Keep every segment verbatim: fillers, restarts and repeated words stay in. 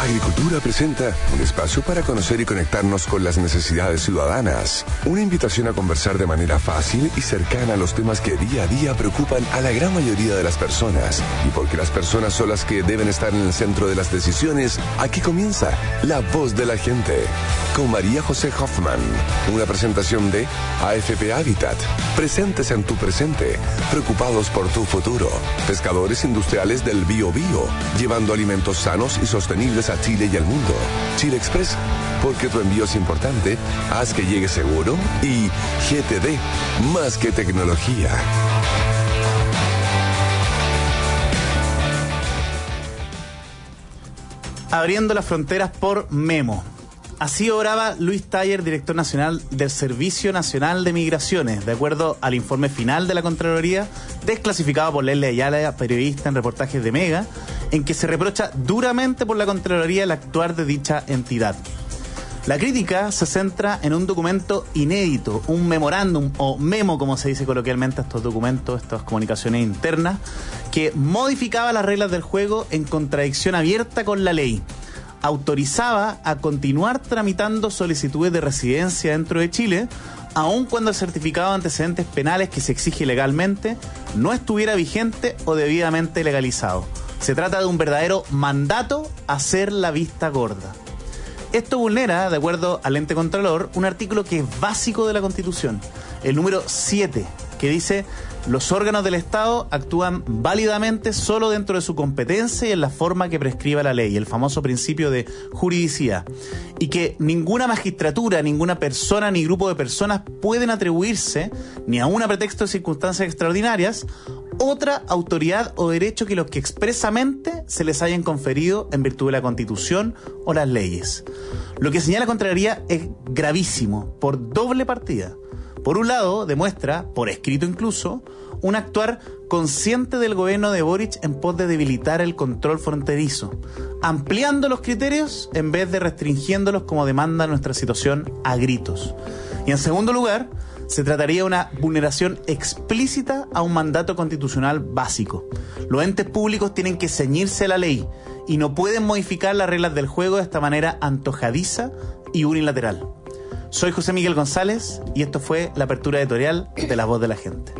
Agricultura presenta un espacio para conocer y conectarnos con las necesidades ciudadanas. Una invitación a conversar de manera fácil y cercana a los temas que día a día preocupan a la gran mayoría de las personas. Y porque las personas son las que deben estar en el centro de las decisiones, aquí comienza La Voz de la Gente. Con María José Hoffman. Una presentación de A F P Habitat. Presentes en tu presente. Preocupados por tu futuro. Pescadores industriales del Bío Bío. Llevando alimentos sanos y sostenibles a Chile y al mundo. Chile Express, porque tu envío es importante, haz que llegue seguro. Y G T D, más que tecnología. Abriendo las fronteras por Memo. Así oraba Luis Taller, director nacional del Servicio Nacional de Migraciones, de acuerdo al informe final de la Contraloría, desclasificado por Leslie Ayala, periodista en reportajes de Mega, en que se reprocha duramente por la Contraloría el actuar de dicha entidad. La crítica se centra en un documento inédito, un memorándum o memo, como se dice coloquialmente a estos documentos, estas comunicaciones internas, que modificaba las reglas del juego en contradicción abierta con la ley. Autorizaba a continuar tramitando solicitudes de residencia dentro de Chile, aun cuando el certificado de antecedentes penales que se exige legalmente no estuviera vigente o debidamente legalizado. Se trata de un verdadero mandato a hacer la vista gorda. Esto vulnera, de acuerdo al ente contralor, un artículo que es básico de la Constitución, el número siete, que dice: los órganos del Estado actúan válidamente solo dentro de su competencia y en la forma que prescriba la ley, el famoso principio de juridicidad, y que ninguna magistratura, ninguna persona ni grupo de personas pueden atribuirse, ni aun a pretexto de circunstancias extraordinarias, otra autoridad o derecho que los que expresamente se les hayan conferido en virtud de la Constitución o las leyes. Lo que señala Contraloría es gravísimo, por doble partida. Por un lado, demuestra, por escrito incluso, un actuar consciente del gobierno de Boric en pos de debilitar el control fronterizo, ampliando los criterios en vez de restringiéndolos como demanda nuestra situación a gritos. Y en segundo lugar, se trataría de una vulneración explícita a un mandato constitucional básico. Los entes públicos tienen que ceñirse a la ley y no pueden modificar las reglas del juego de esta manera antojadiza y unilateral. Soy José Miguel González y esto fue la apertura editorial de La Voz de la Gente.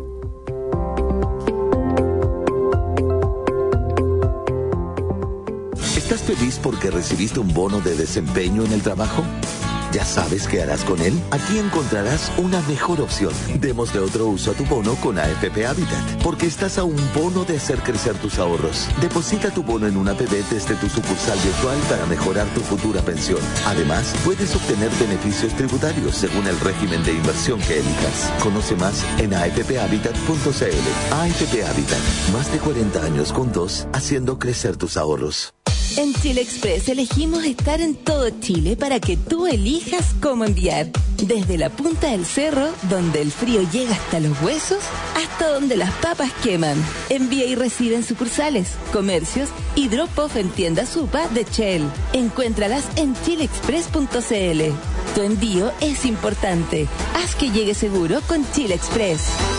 ¿Estás feliz porque recibiste un bono de desempeño en el trabajo? ¿Ya sabes qué harás con él? Aquí encontrarás una mejor opción. Démosle otro uso a tu bono con A F P Habitat, porque estás a un bono de hacer crecer tus ahorros. Deposita tu bono en una A P B desde tu sucursal virtual para mejorar tu futura pensión. Además, puedes obtener beneficios tributarios según el régimen de inversión que elijas. Conoce más en a f p habitat punto c l. A F P Habitat, más de cuarenta años juntos, haciendo crecer tus ahorros. En Chile Express elegimos estar en todo Chile para que tú elijas cómo enviar. Desde la punta del cerro, donde el frío llega hasta los huesos, hasta donde las papas queman. Envía y recibe en sucursales, comercios y drop-off en tiendas U P A de Shell. Encuéntralas en chile express punto c l. Tu envío es importante. Haz que llegue seguro con Chile Express.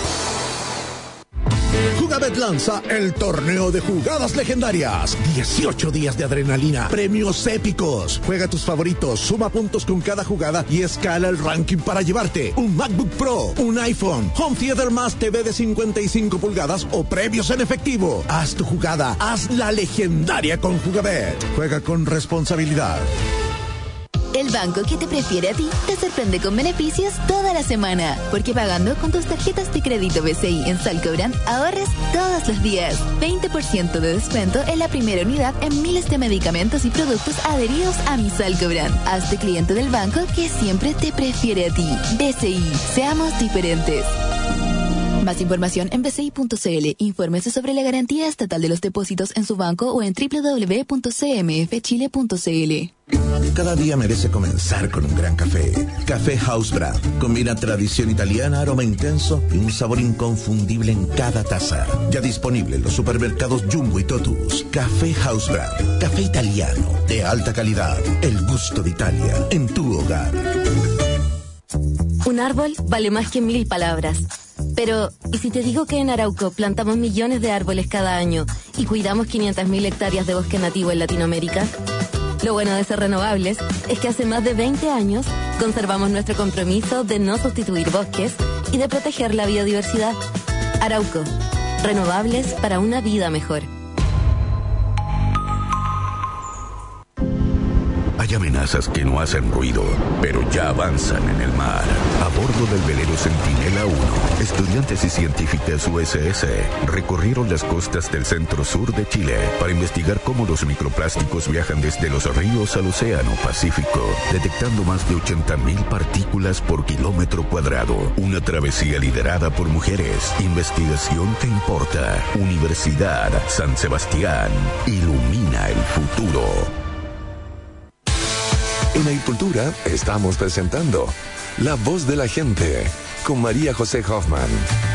Jugabet lanza el torneo de jugadas legendarias. dieciocho días de adrenalina, premios épicos. Juega tus favoritos, suma puntos con cada jugada y escala el ranking para llevarte un MacBook Pro, un iPhone, Home Theater más T V de cincuenta y cinco pulgadas o premios en efectivo. Haz tu jugada, haz la legendaria con Jugabet. Juega con responsabilidad. El banco que te prefiere a ti te sorprende con beneficios toda la semana. Porque pagando con tus tarjetas de crédito B C I en Salcobrand, ahorres todos los días. veinte por ciento de descuento en la primera unidad en miles de medicamentos y productos adheridos a mi Salcobrand. Hazte cliente del banco que siempre te prefiere a ti. B C I, seamos diferentes. Más información en b c i punto c l. Infórmese sobre la garantía estatal de los depósitos en su banco o en w w w punto c m f chile punto c l. Cada día merece comenzar con un gran café. Café House Brand. Combina tradición italiana, aroma intenso y un sabor inconfundible en cada taza. Ya disponible en los supermercados Jumbo y Totus. Café House Brand. Café italiano de alta calidad. El gusto de Italia en tu hogar. Un árbol vale más que mil palabras. Pero, ¿y si te digo que en Arauco plantamos millones de árboles cada año y cuidamos quinientas mil hectáreas de bosque nativo en Latinoamérica? Lo bueno de ser renovables es que hace más de veinte años conservamos nuestro compromiso de no sustituir bosques y de proteger la biodiversidad. Arauco, renovables para una vida mejor. Hay amenazas que no hacen ruido, pero ya avanzan en el mar. A bordo del velero Centinela uno, estudiantes y científicas U S S recorrieron las costas del centro-sur de Chile para investigar cómo los microplásticos viajan desde los ríos al océano Pacífico, detectando más de ochenta mil partículas por kilómetro cuadrado. Una travesía liderada por mujeres. Investigación que importa. Universidad San Sebastián. Ilumina el futuro. En Agricultura estamos presentando La Voz de la Gente con María José Hoffman.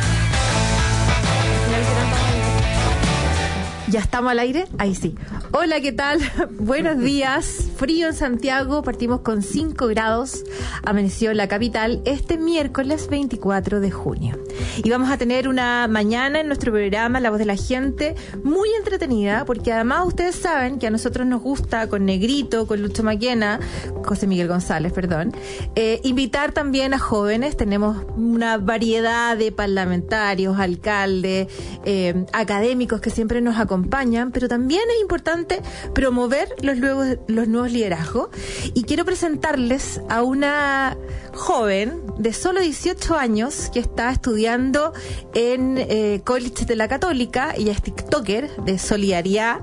¿Ya estamos al aire? Ahí sí. Hola, ¿qué tal? Buenos días. Frío en Santiago, partimos con cinco grados. Amaneció en la capital este miércoles veinticuatro de junio. Y vamos a tener una mañana en nuestro programa La Voz de la Gente muy entretenida, porque además ustedes saben que a nosotros nos gusta, con Negrito, con Lucho Maquena, José Miguel González, perdón, eh, invitar también a jóvenes. Tenemos una variedad de parlamentarios, alcaldes, eh, académicos que siempre nos acompañan. acompañan, pero también es importante promover los nuevos, los nuevos liderazgos. Y quiero presentarles a una joven de solo dieciocho años que está estudiando en eh, College de la Católica. Ella es TikToker de solidaridad.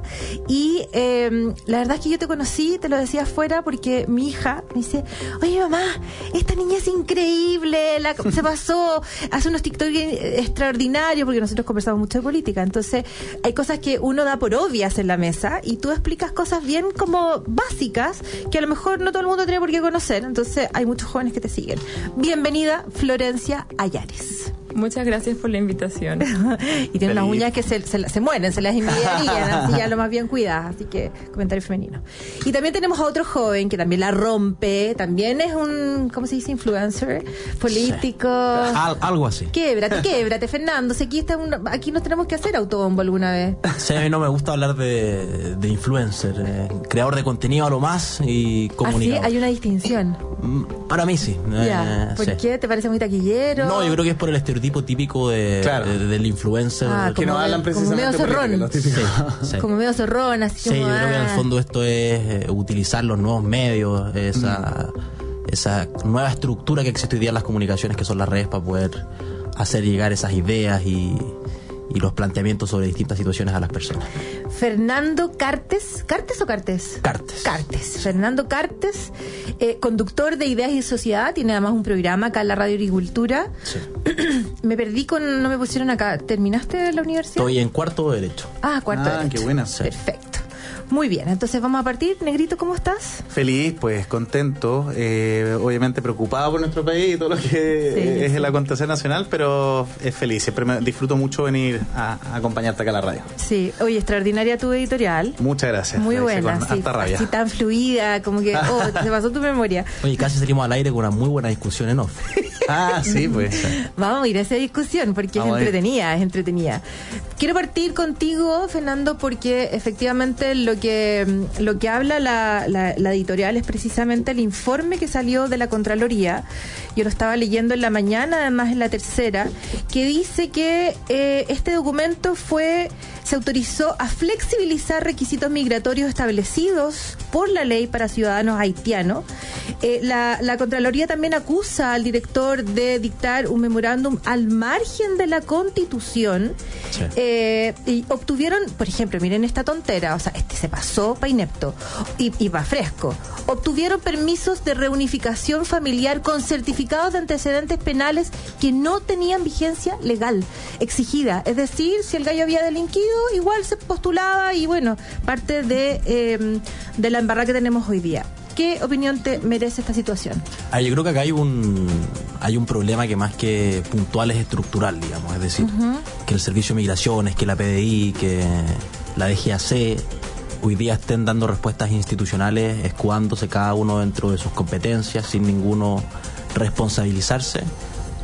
Y eh, la verdad es que yo te conocí, te lo decía afuera, porque mi hija me dice: oye, mamá, esta niña es increíble, la, se pasó, hace unos TikToks extraordinarios, porque nosotros conversamos mucho de política. Entonces hay cosas que uno da por obvias en la mesa y tú explicas cosas bien como básicas que a lo mejor no todo el mundo tiene por qué conocer. Entonces hay muchos jóvenes que te siguen. Bienvenida, Florencia Ayares. Muchas gracias por la invitación. Y tiene unas uñas que se, se, se mueren, se las envidiarían, así ya lo más bien cuidadas. Así que comentario femenino. Y también tenemos a otro joven que también la rompe, también es un, ¿cómo se dice? Influencer, político. Sí. Al, algo así. Québrate, québrate, Fernando. Si aquí, está un, aquí nos tenemos que hacer autobombo alguna vez. Sí, a mí no me gusta hablar de, de influencer, eh, creador de contenido a lo más y comunicador. ¿Ah, sí? Hay una distinción. Para mí sí. Ya. Eh, ¿Por sí. qué? ¿Te parece muy taquillero? No, yo creo que es por el estereotipo típico de, claro. de, de, del influencer. Ah, que no hablan precisamente como medio zorrón. Sí, sí. Como medio zorrón, así sí, como, yo creo que en el ah. fondo esto es eh, utilizar los nuevos medios, esa, mm. esa nueva estructura que existe hoy día en las comunicaciones, que son las redes, para poder hacer llegar esas ideas y, y los planteamientos sobre distintas situaciones a las personas. Fernando Cartes, ¿Cartes o Cartes? Cartes. Cartes. Fernando Cartes, eh, conductor de Ideas y Sociedad, tiene además un programa acá en la Radio Agricultura. Sí. Me perdí con, no me pusieron acá. ¿Terminaste la universidad? Estoy en cuarto de Derecho. Ah, cuarto ah, de Derecho. Qué buena. Sí. Perfecto. Muy bien, entonces vamos a partir. Negrito, ¿cómo estás? Feliz, pues contento, eh, obviamente preocupado por nuestro país y todo lo que Sí, es sí. el acontecer nacional, pero es feliz, siempre me disfruto mucho venir a, a acompañarte acá a la radio. Sí, oye, extraordinaria tu editorial. Muchas gracias. Muy La hice buena, con sí, harta rabia. así tan fluida, como que, oh, se pasó tu memoria. Oye, casi salimos al aire con una muy buena discusión en off. Ah, sí, pues. Vamos a ir a esa discusión porque Vamos es entretenida, es entretenida. Quiero partir contigo, Fernando, porque efectivamente lo que lo que habla la, la, la editorial es precisamente el informe que salió de la Contraloría. Yo lo estaba leyendo en la mañana, además en la tercera, que dice que eh, este documento fue se autorizó a flexibilizar requisitos migratorios establecidos por la ley para ciudadanos haitianos. Eh, la, la Contraloría también acusa al director de dictar un memorándum al margen de la Constitución. Sí. Eh, y obtuvieron, por ejemplo, miren esta tontera, o sea, este se pasó pa' inepto y, y pa' fresco. Obtuvieron permisos de reunificación familiar con certificados de antecedentes penales que no tenían vigencia legal exigida. Es decir, si el gallo había delinquido, igual se postulaba y bueno, parte de, eh, de la embarrada que tenemos hoy día. ¿Qué opinión te merece esta situación? Ah, yo creo que acá hay un hay un problema que más que puntual es estructural, digamos, es decir, uh-huh. que el Servicio de Migraciones, que la P D I, que la D G A C hoy día estén dando respuestas institucionales, escudándose cada uno dentro de sus competencias, sin ninguno responsabilizarse.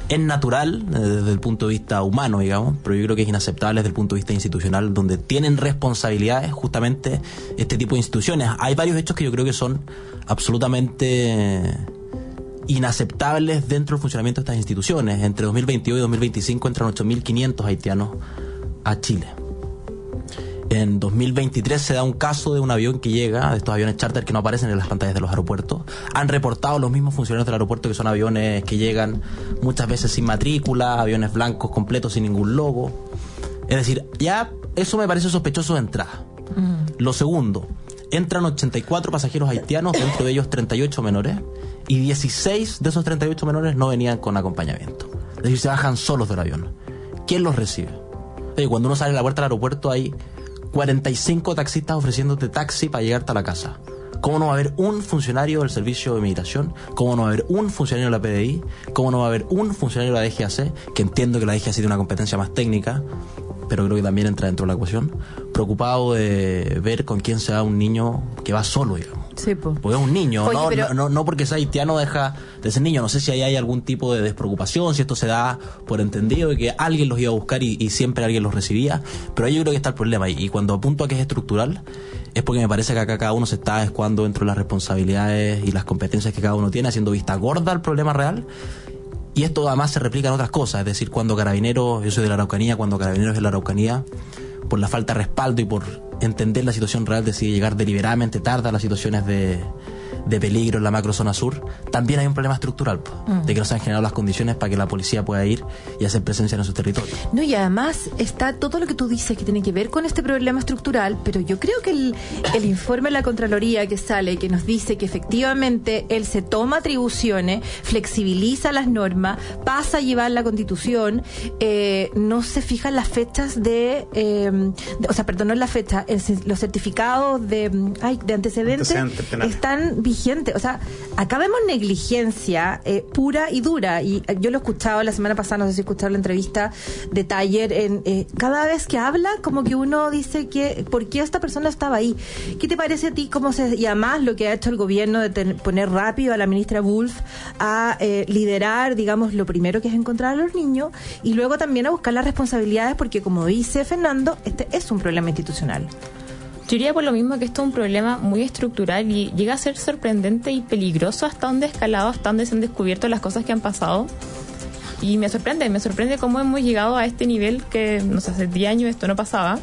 es natural eh, desde el punto de vista humano, digamos, pero yo creo que es inaceptable desde el punto de vista institucional, donde tienen responsabilidades justamente este tipo de instituciones. Hay varios hechos que yo creo que son absolutamente inaceptables dentro del funcionamiento de estas instituciones. Entre dos mil veintidós y dos mil veinticinco entran ocho mil quinientos haitianos a Chile. En dos mil veintitrés se da un caso de un avión que llega, de estos aviones charter que no aparecen en las pantallas de los aeropuertos. Han reportado los mismos funcionarios del aeropuerto que son aviones que llegan muchas veces sin matrícula, aviones blancos completos sin ningún logo. Es decir, ya eso me parece sospechoso de entrada. Mm. Lo segundo, entran ochenta y cuatro pasajeros haitianos, dentro de ellos treinta y ocho menores, y dieciséis de esos treinta y ocho menores no venían con acompañamiento. Es decir, se bajan solos del avión. ¿Quién los recibe? Oye, cuando uno sale a la puerta del aeropuerto hay cuarenta y cinco taxistas ofreciéndote taxi para llegarte a la casa. ¿Cómo no va a haber un funcionario del Servicio de Migración? ¿Cómo no va a haber un funcionario de la P D I? ¿Cómo no va a haber un funcionario de la D G A C? Que entiendo que la D G A C tiene una competencia más técnica, pero creo que también entra dentro de la ecuación. Preocupado de ver con quién se va un niño que va solo, digamos. Sí, po. Porque es un niño. Oye, no, pero... no, no, no porque sea haitiano deja de ser niño. No sé si ahí hay algún tipo de despreocupación, si esto se da por entendido de que alguien los iba a buscar y, y siempre alguien los recibía. Pero ahí yo creo que está el problema. Y, y cuando apunto a que es estructural, es porque me parece que acá cada uno se está escuando dentro de las responsabilidades y las competencias que cada uno tiene, haciendo vista gorda al problema real. Y esto además se replica en otras cosas. Es decir, cuando Carabineros, yo soy de la Araucanía, cuando Carabineros de la Araucanía, por la falta de respaldo y por entender la situación real, decide llegar deliberadamente tarde a las situaciones de, de peligro en la macrozona sur, también hay un problema estructural, pues, mm. de que no se han generado las condiciones para que la policía pueda ir y hacer presencia en esos territorios. No, y además está todo lo que tú dices que tiene que ver con este problema estructural, pero yo creo que el, el informe de la Contraloría que sale, que nos dice que efectivamente él se toma atribuciones, flexibiliza las normas, pasa a llevar la Constitución, eh, no se fijan las fechas de, eh, de o sea, perdón, no es la fecha, el, los certificados de, ay, de antecedentes Antecedente están vigentes. O sea, acá vemos negligencia eh, pura y dura. Y eh, yo lo he escuchado la semana pasada, no sé si escucharon la entrevista de Taller. En, eh, cada vez que habla, como que uno dice que ¿por qué esta persona estaba ahí? ¿Qué te parece a ti? Cómo se, y además lo que ha hecho el gobierno de ten, poner rápido a la ministra Wolf a eh, liderar, digamos, lo primero que es encontrar a los niños y luego también a buscar las responsabilidades, porque como dice Fernando, este es un problema institucional. Yo diría por lo mismo que esto es un problema muy estructural y llega a ser sorprendente y peligroso hasta donde ha escalado, hasta donde se han descubierto las cosas que han pasado. Y me sorprende, me sorprende cómo hemos llegado a este nivel que, no sé, hace diez años esto no pasaba.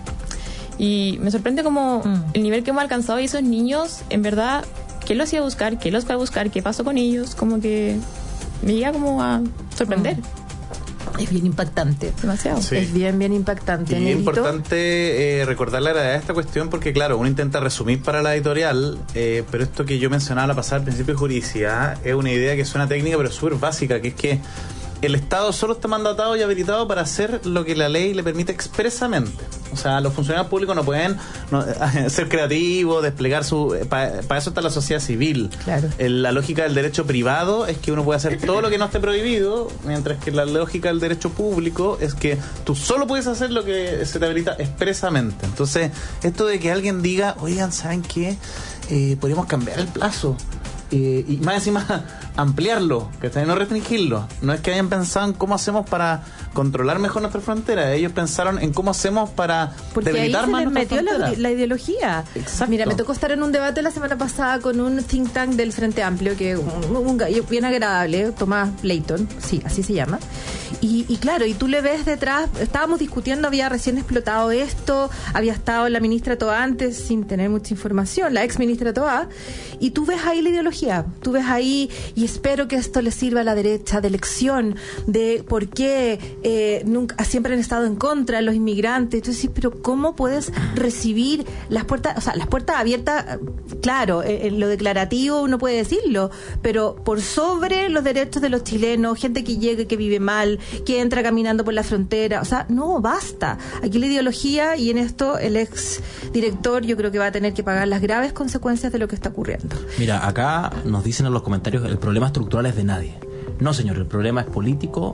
Y me sorprende como mm. el nivel que hemos alcanzado y esos niños, en verdad, ¿quién los iba a buscar? ¿Quién los fue a buscar? ¿Qué pasó con ellos? Como que me llega como a sorprender. Mm. Es bien impactante. Demasiado. Sí. Es bien, bien impactante. Y es importante eh, recordar la gravedad de esta cuestión porque, claro, uno intenta resumir para la editorial, eh, pero esto que yo mencionaba la pasada, el principio de juridicidad, es una idea que suena técnica, pero súper básica, que es que el Estado solo está mandatado y habilitado para hacer lo que la ley le permite expresamente. O sea, los funcionarios públicos no pueden no, ser creativos, desplegar su... Para pa eso está la sociedad civil. Claro. El, la lógica del derecho privado es que uno puede hacer todo lo que no esté prohibido, mientras que la lógica del derecho público es que tú solo puedes hacer lo que se te habilita expresamente. Entonces, esto de que alguien diga, oigan, ¿saben qué? Eh, podríamos cambiar el plazo. Eh, y más encima ampliarlo, que no restringirlo. No es que hayan pensado en cómo hacemos para controlar mejor nuestra frontera, ellos pensaron en cómo hacemos para porque debilitar más nuestra frontera. Porque ahí se les metió la, la ideología. Exacto. Mira, me tocó estar en un debate la semana pasada con un think tank del Frente Amplio, que un, un gallo bien agradable, Tomás Layton, sí, así se llama. Y, y claro, y tú le ves detrás, estábamos discutiendo, había recién explotado esto, había estado la ministra Toá antes sin tener mucha información, la ex ministra Toá, y tú ves ahí la ideología, tú ves ahí, y espero que esto le sirva a la derecha de lección de por qué eh, nunca, siempre han estado en contra de los inmigrantes. Entonces, sí, pero ¿cómo puedes recibir las puertas, o sea, las puertas abiertas? Claro, en eh, lo declarativo uno puede decirlo, pero por sobre los derechos de los chilenos, gente que llega, que vive mal, que entra caminando por la frontera, o sea, no, basta. Aquí la ideología, y en esto el ex director yo creo que va a tener que pagar las graves consecuencias de lo que está ocurriendo. Mira, acá nos dicen en los comentarios el problema estructural es de nadie. No, señor, el problema es político.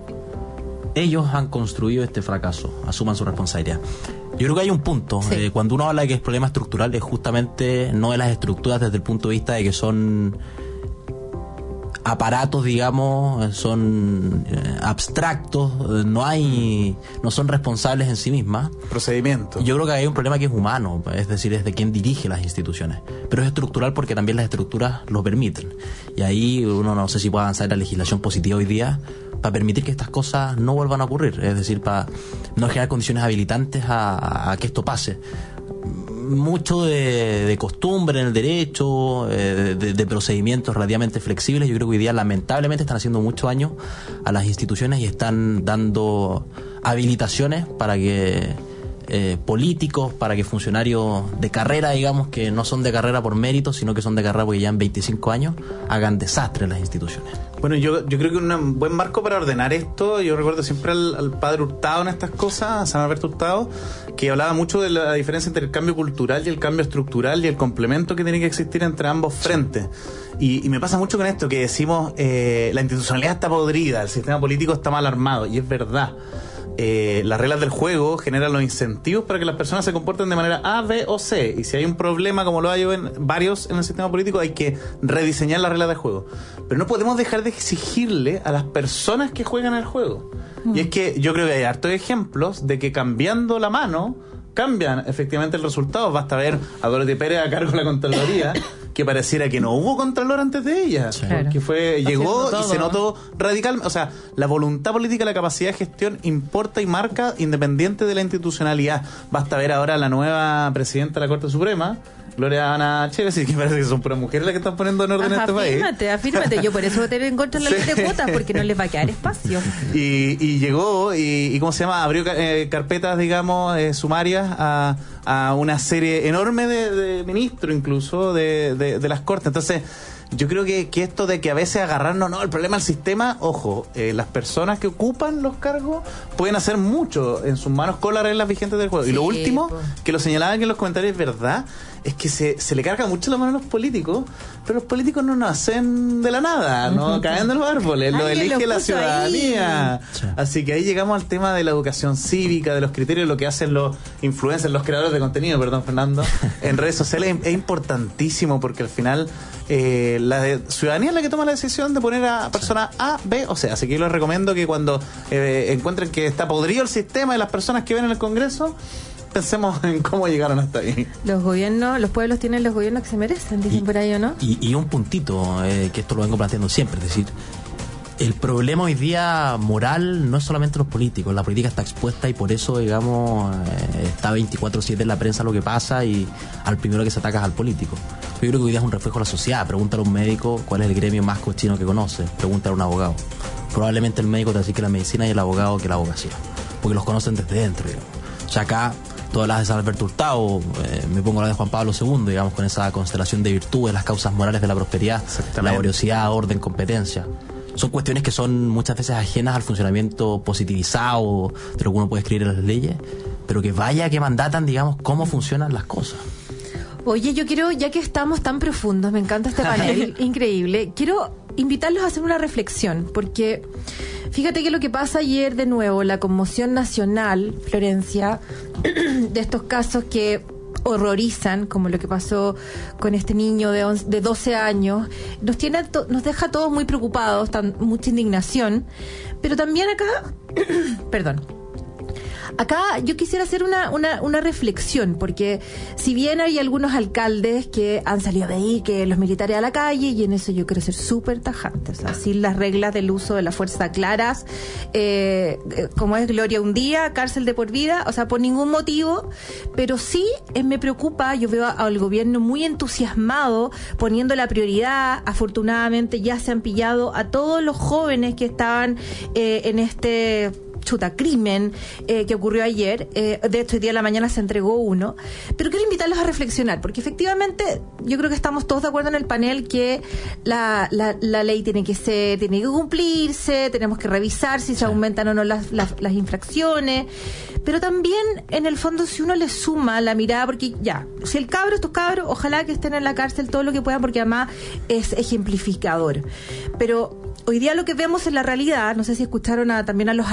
Ellos han construido este fracaso, asuman su responsabilidad. Yo creo que hay un punto, sí. eh, cuando uno habla de que es problema estructural, es justamente no de las estructuras desde el punto de vista de que son aparatos, digamos, son eh, abstractos, eh, no hay, no son responsables en sí mismas. Procedimientos. Yo creo que hay un problema que es humano, es decir, es de quien dirige las instituciones, pero es estructural porque también las estructuras lo permiten. Y ahí uno no sé si puede avanzar en la legislación positiva hoy día para permitir que estas cosas no vuelvan a ocurrir, es decir, para no generar condiciones habilitantes a, a que esto pase. Mucho de, de costumbre en el derecho, eh, de, de procedimientos relativamente flexibles. Yo creo que hoy día lamentablemente están haciendo mucho daño a las instituciones y están dando habilitaciones para que eh, políticos, para que funcionarios de carrera, digamos, que no son de carrera por mérito, sino que son de carrera porque llevan veinticinco años, hagan desastre en las instituciones. Bueno, yo, yo creo que un buen marco para ordenar esto, yo recuerdo siempre al, al padre Hurtado en estas cosas, a San Alberto Hurtado, que hablaba mucho de la diferencia entre el cambio cultural y el cambio estructural y el complemento que tiene que existir entre ambos frentes. Y, y me pasa mucho con esto, que decimos, eh, la institucionalidad está podrida, el sistema político está mal armado, y es verdad. Eh, las reglas del juego generan los incentivos para que las personas se comporten de manera A, B o C, y si hay un problema como lo hay en varios en el sistema político, hay que rediseñar las reglas del juego. Pero no podemos dejar de exigirle a las personas que juegan el juego. Mm. Y es que yo creo que hay hartos ejemplos de que cambiando la mano cambian efectivamente el resultado. Basta ver a Dorothy Pérez a cargo de la Contraloría, que pareciera que no hubo Contralor antes de ella, sí. Claro. Que fue, llegó y se notó radical. O sea, la voluntad política, la capacidad de gestión importa y marca independiente de la institucionalidad. Basta ver ahora a la nueva presidenta de la Corte Suprema, Gloria Ana Chévez, que parece que son puras mujeres las que están poniendo en orden. Ajá, este país. Afírmate, afírmate. Yo por eso voté en contra de la ley sí. de cuotas, porque no les va a quedar espacio. Y, y llegó y, y, ¿cómo se llama? Abrió eh, carpetas, digamos, eh, sumarias a, a una serie enorme de, de ministros, incluso, de, de, de las Cortes. Entonces, yo creo que, que esto de que a veces agarrarnos, no, el problema del sistema, ojo, eh, las personas que ocupan los cargos pueden hacer mucho en sus manos con las reglas vigentes del juego. Sí, y lo último, pues. que lo señalaban en los comentarios, es verdad, es que se, se le carga mucho la mano a los políticos, pero los políticos no nacen de la nada, no caen de los árboles, lo elige lo la ciudadanía. Sí. Así que ahí llegamos al tema de la educación cívica, de los criterios, lo que hacen los influencers, los creadores de contenido, perdón, Fernando, en redes sociales. Es importantísimo porque al final eh, la de, ciudadanía es la que toma la decisión de poner a personas A, B o C. Así que yo les recomiendo que cuando eh, encuentren que está podrido el sistema de las personas que ven en el Congreso, pensemos en cómo llegaron hasta ahí. Los gobiernos, los pueblos tienen los gobiernos que se merecen, dicen y, por ahí, ¿o no? Y, y un puntito, eh, que esto lo vengo planteando siempre, es decir, el problema hoy día moral no es solamente los políticos, la política está expuesta y por eso, digamos, eh, está veinticuatro siete en la prensa lo que pasa y al primero que se ataca es al político. Yo creo que hoy día es un reflejo de la sociedad. Pregúntale a un médico cuál es el gremio más cochino que conoce, pregúntale a un abogado. Probablemente el médico te dice que la medicina y el abogado que la abogacía, porque los conocen desde dentro, digamos. O sea, acá todas las de San Alberto Hurtado, eh, me pongo la de Juan Pablo segundo, digamos, con esa constelación de virtudes, las causas morales de la prosperidad, laboriosidad, orden, competencia. Son cuestiones que son muchas veces ajenas al funcionamiento positivizado de lo que uno puede escribir en las leyes, pero que vaya que mandatan, digamos, cómo funcionan las cosas. Oye, yo quiero, ya que estamos tan profundos, me encanta este panel, increíble, quiero invitarlos a hacer una reflexión, porque fíjate que lo que pasa ayer de nuevo, la conmoción nacional, Florencia, de estos casos que horrorizan, como lo que pasó con este niño de, once, de doce años, nos tiene to, nos deja a todos muy preocupados, tan, mucha indignación, pero también acá, perdón, acá yo quisiera hacer una, una, una reflexión, porque si bien hay algunos alcaldes que han salido de ahí, que los militares a la calle, y en eso yo quiero ser súper tajante, o sea, sin las reglas del uso de la fuerza claras, eh, como es Gloria un día, cárcel de por vida, o sea, por ningún motivo, pero sí eh, me preocupa, yo veo al gobierno muy entusiasmado, poniendo la prioridad. Afortunadamente ya se han pillado a todos los jóvenes que estaban eh, en este chuta crimen eh, que ocurrió ayer. Eh, de hecho, hoy día en la mañana se entregó uno. Pero quiero invitarlos a reflexionar, porque efectivamente yo creo que estamos todos de acuerdo en el panel que la, la, la ley tiene que ser, tiene que cumplirse, tenemos que revisar si se aumentan o no las, las, las infracciones. Pero también, en el fondo, si uno le suma la mirada, porque ya, si el cabro, estos cabros, ojalá que estén en la cárcel todo lo que puedan, porque además es ejemplificador. Pero hoy día lo que vemos en la realidad, no sé si escucharon a, también a los alcaldes,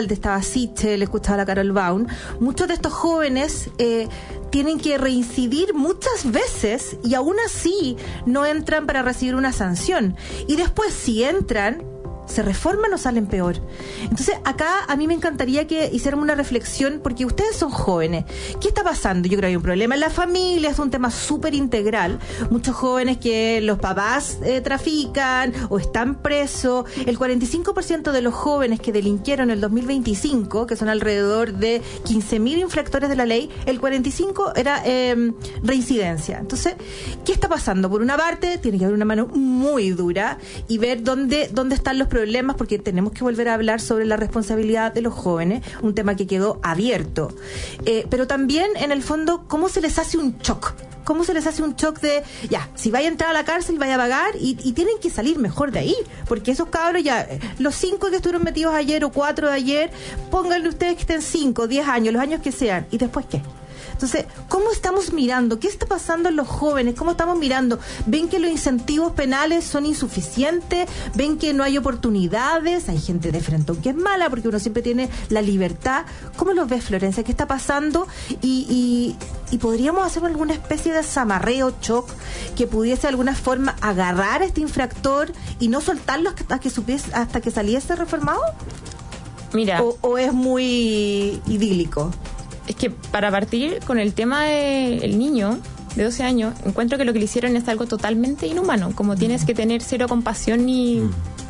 Elizalde, estaba Sichel, escuchaba a la Carol Baum. Muchos de estos jóvenes eh, tienen que reincidir muchas veces y aún así no entran para recibir una sanción. Y después, si entran, se reforman o salen peor. Entonces acá a mí me encantaría que hiciéramos una reflexión, porque ustedes son jóvenes. ¿Qué está pasando? Yo creo que hay un problema en la familia, es un tema súper integral. Muchos jóvenes que los papás eh, trafican o están presos. El cuarenta y cinco por ciento de los jóvenes que delinquieron en el dos mil veinticinco, que son alrededor de quince mil infractores de la ley, el cuarenta y cinco era eh, reincidencia. Entonces, ¿qué está pasando? Por una parte, tiene que haber una mano muy dura y ver dónde, dónde están los problemas problemas, porque tenemos que volver a hablar sobre la responsabilidad de los jóvenes, un tema que quedó abierto. Eh, pero también, en el fondo, ¿cómo se les hace un shock? ¿Cómo se les hace un shock de, ya, si vaya a entrar a la cárcel, vaya a pagar y, y tienen que salir mejor de ahí? Porque esos cabros ya, los cinco que estuvieron metidos ayer o cuatro de ayer, pónganle ustedes que estén cinco, diez años, los años que sean, ¿y después qué? Entonces, ¿cómo estamos mirando? ¿Qué está pasando en los jóvenes? ¿Cómo estamos mirando? ¿Ven que los incentivos penales son insuficientes? ¿Ven que no hay oportunidades? Hay gente de frentón que es mala porque uno siempre tiene la libertad. ¿Cómo los ves, Florencia? ¿Qué está pasando? Y, y, y podríamos hacer alguna especie de zamarreo, shock, que pudiese de alguna forma agarrar a este infractor y no soltarlo hasta que, supiese, hasta que saliese reformado. Mira. ¿O, o es muy idílico? Es que para partir con el tema del niño de doce años, encuentro que lo que le hicieron es algo totalmente inhumano, como tienes que tener cero compasión ni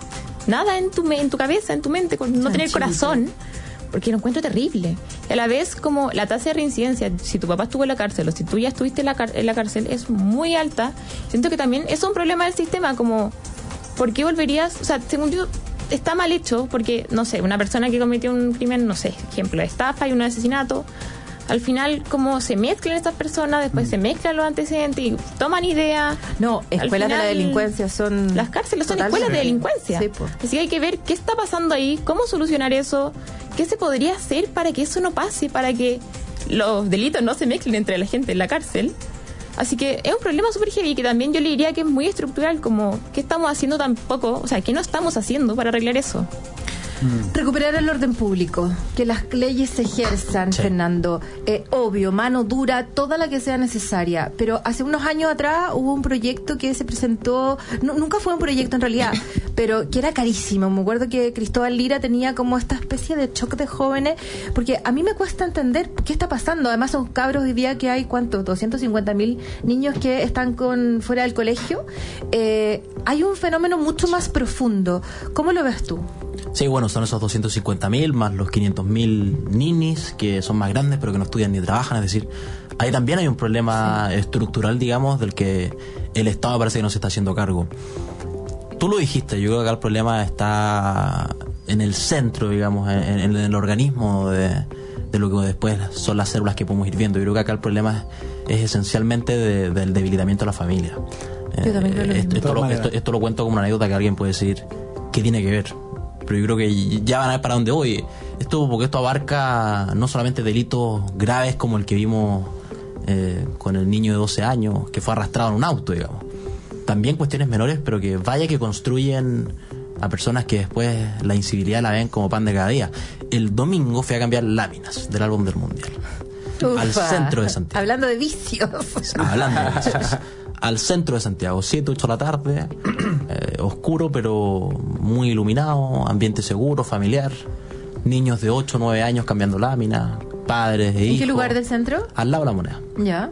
nada en tu, en tu cabeza, en tu mente, no tener corazón, porque lo encuentro terrible. Y a la vez, como la tasa de reincidencia, si tu papá estuvo en la cárcel o si tú ya estuviste en la, en la cárcel, es muy alta. Siento que también es un problema del sistema, como, ¿por qué volverías? O sea, según yo, está mal hecho, porque, no sé, una persona que cometió un crimen, no sé, ejemplo, de estafa y un asesinato, al final, como se mezclan estas personas, después mm. se mezclan los antecedentes y toman idea. No, escuelas final, de la delincuencia son... Las cárceles son escuelas de delincuencia. Sí, pues. Así que hay que ver qué está pasando ahí, cómo solucionar eso, qué se podría hacer para que eso no pase, para que los delitos no se mezclen entre la gente en la cárcel. Así que es un problema súper heavy, que también yo le diría que es muy estructural, como ¿qué estamos haciendo tampoco? O sea, ¿qué no estamos haciendo para arreglar eso? Recuperar el orden público, que las leyes se ejerzan, sí. Fernando. Eh, obvio, mano dura, toda la que sea necesaria. Pero hace unos años atrás hubo un proyecto que se presentó, no, nunca fue un proyecto en realidad, pero que era carísimo. Me acuerdo que Cristóbal Lira tenía como esta especie de shock de jóvenes, porque a mí me cuesta entender qué está pasando. Además son cabros hoy día que hay, ¿cuántos? doscientos cincuenta mil niños que están con fuera del colegio. Eh, hay un fenómeno mucho más profundo. ¿Cómo lo ves tú? Sí, bueno, son esos doscientos cincuenta mil más los quinientos mil ninis que son más grandes pero que no estudian ni trabajan. Es decir, ahí también hay un problema sí. estructural, digamos, del que el Estado parece que no se está haciendo cargo. Tú lo dijiste, yo creo que acá el problema está en el centro, digamos, en, en el organismo de, de lo que después son las células que podemos ir viendo. Yo creo que acá el problema es, es esencialmente de, del debilitamiento de la familia. Yo también creo lo esto, esto, lo, esto, esto lo cuento como una anécdota que alguien puede decir, ¿qué tiene que ver? Pero yo creo que ya van a ver para dónde voy. Esto, porque esto abarca no solamente delitos graves como el que vimos eh, con el niño de doce años que fue arrastrado en un auto, digamos. También cuestiones menores, pero que vaya que construyen a personas que después la incivilidad la ven como pan de cada día. El domingo fui a cambiar láminas del álbum del Mundial. Ufa. Al centro de Santiago. Hablando de vicios. Hablando de vicios. Al centro de Santiago, siete, ocho de la tarde, eh, oscuro pero muy iluminado, ambiente seguro, familiar, niños de ocho, nueve años cambiando láminas, padres e hijos. ¿En qué lugar del centro? Al lado de la Moneda. Ya.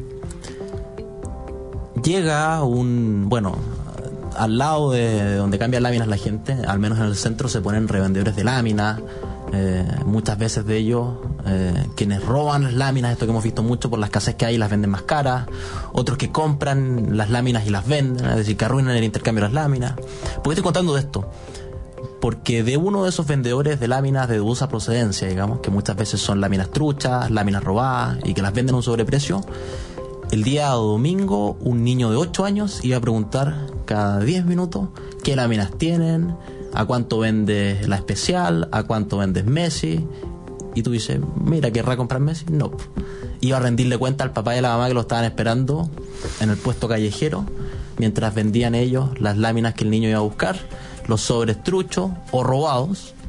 Llega un, bueno, al lado de donde cambian láminas la gente, al menos en el centro se ponen revendedores de láminas, eh, muchas veces de ellos eh, quienes roban las láminas, esto que hemos visto mucho por la escasez que hay, las venden más caras, otros que compran las láminas y las venden, es decir, que arruinan el intercambio de las láminas. ¿Por qué estoy contando de esto? Porque de uno de esos vendedores de láminas de dudosa procedencia, digamos, que muchas veces son láminas truchas, láminas robadas y que las venden a un sobreprecio, el día domingo un niño de ocho años iba a preguntar cada diez minutos qué láminas tienen, a cuánto vendes la especial, a cuánto vendes Messi. Y tú dices, mira, ¿querrá comprar Messi? No. Iba a rendirle cuenta al papá y a la mamá que lo estaban esperando en el puesto callejero, mientras vendían ellos las láminas que el niño iba a buscar, los sobres truchos o robados,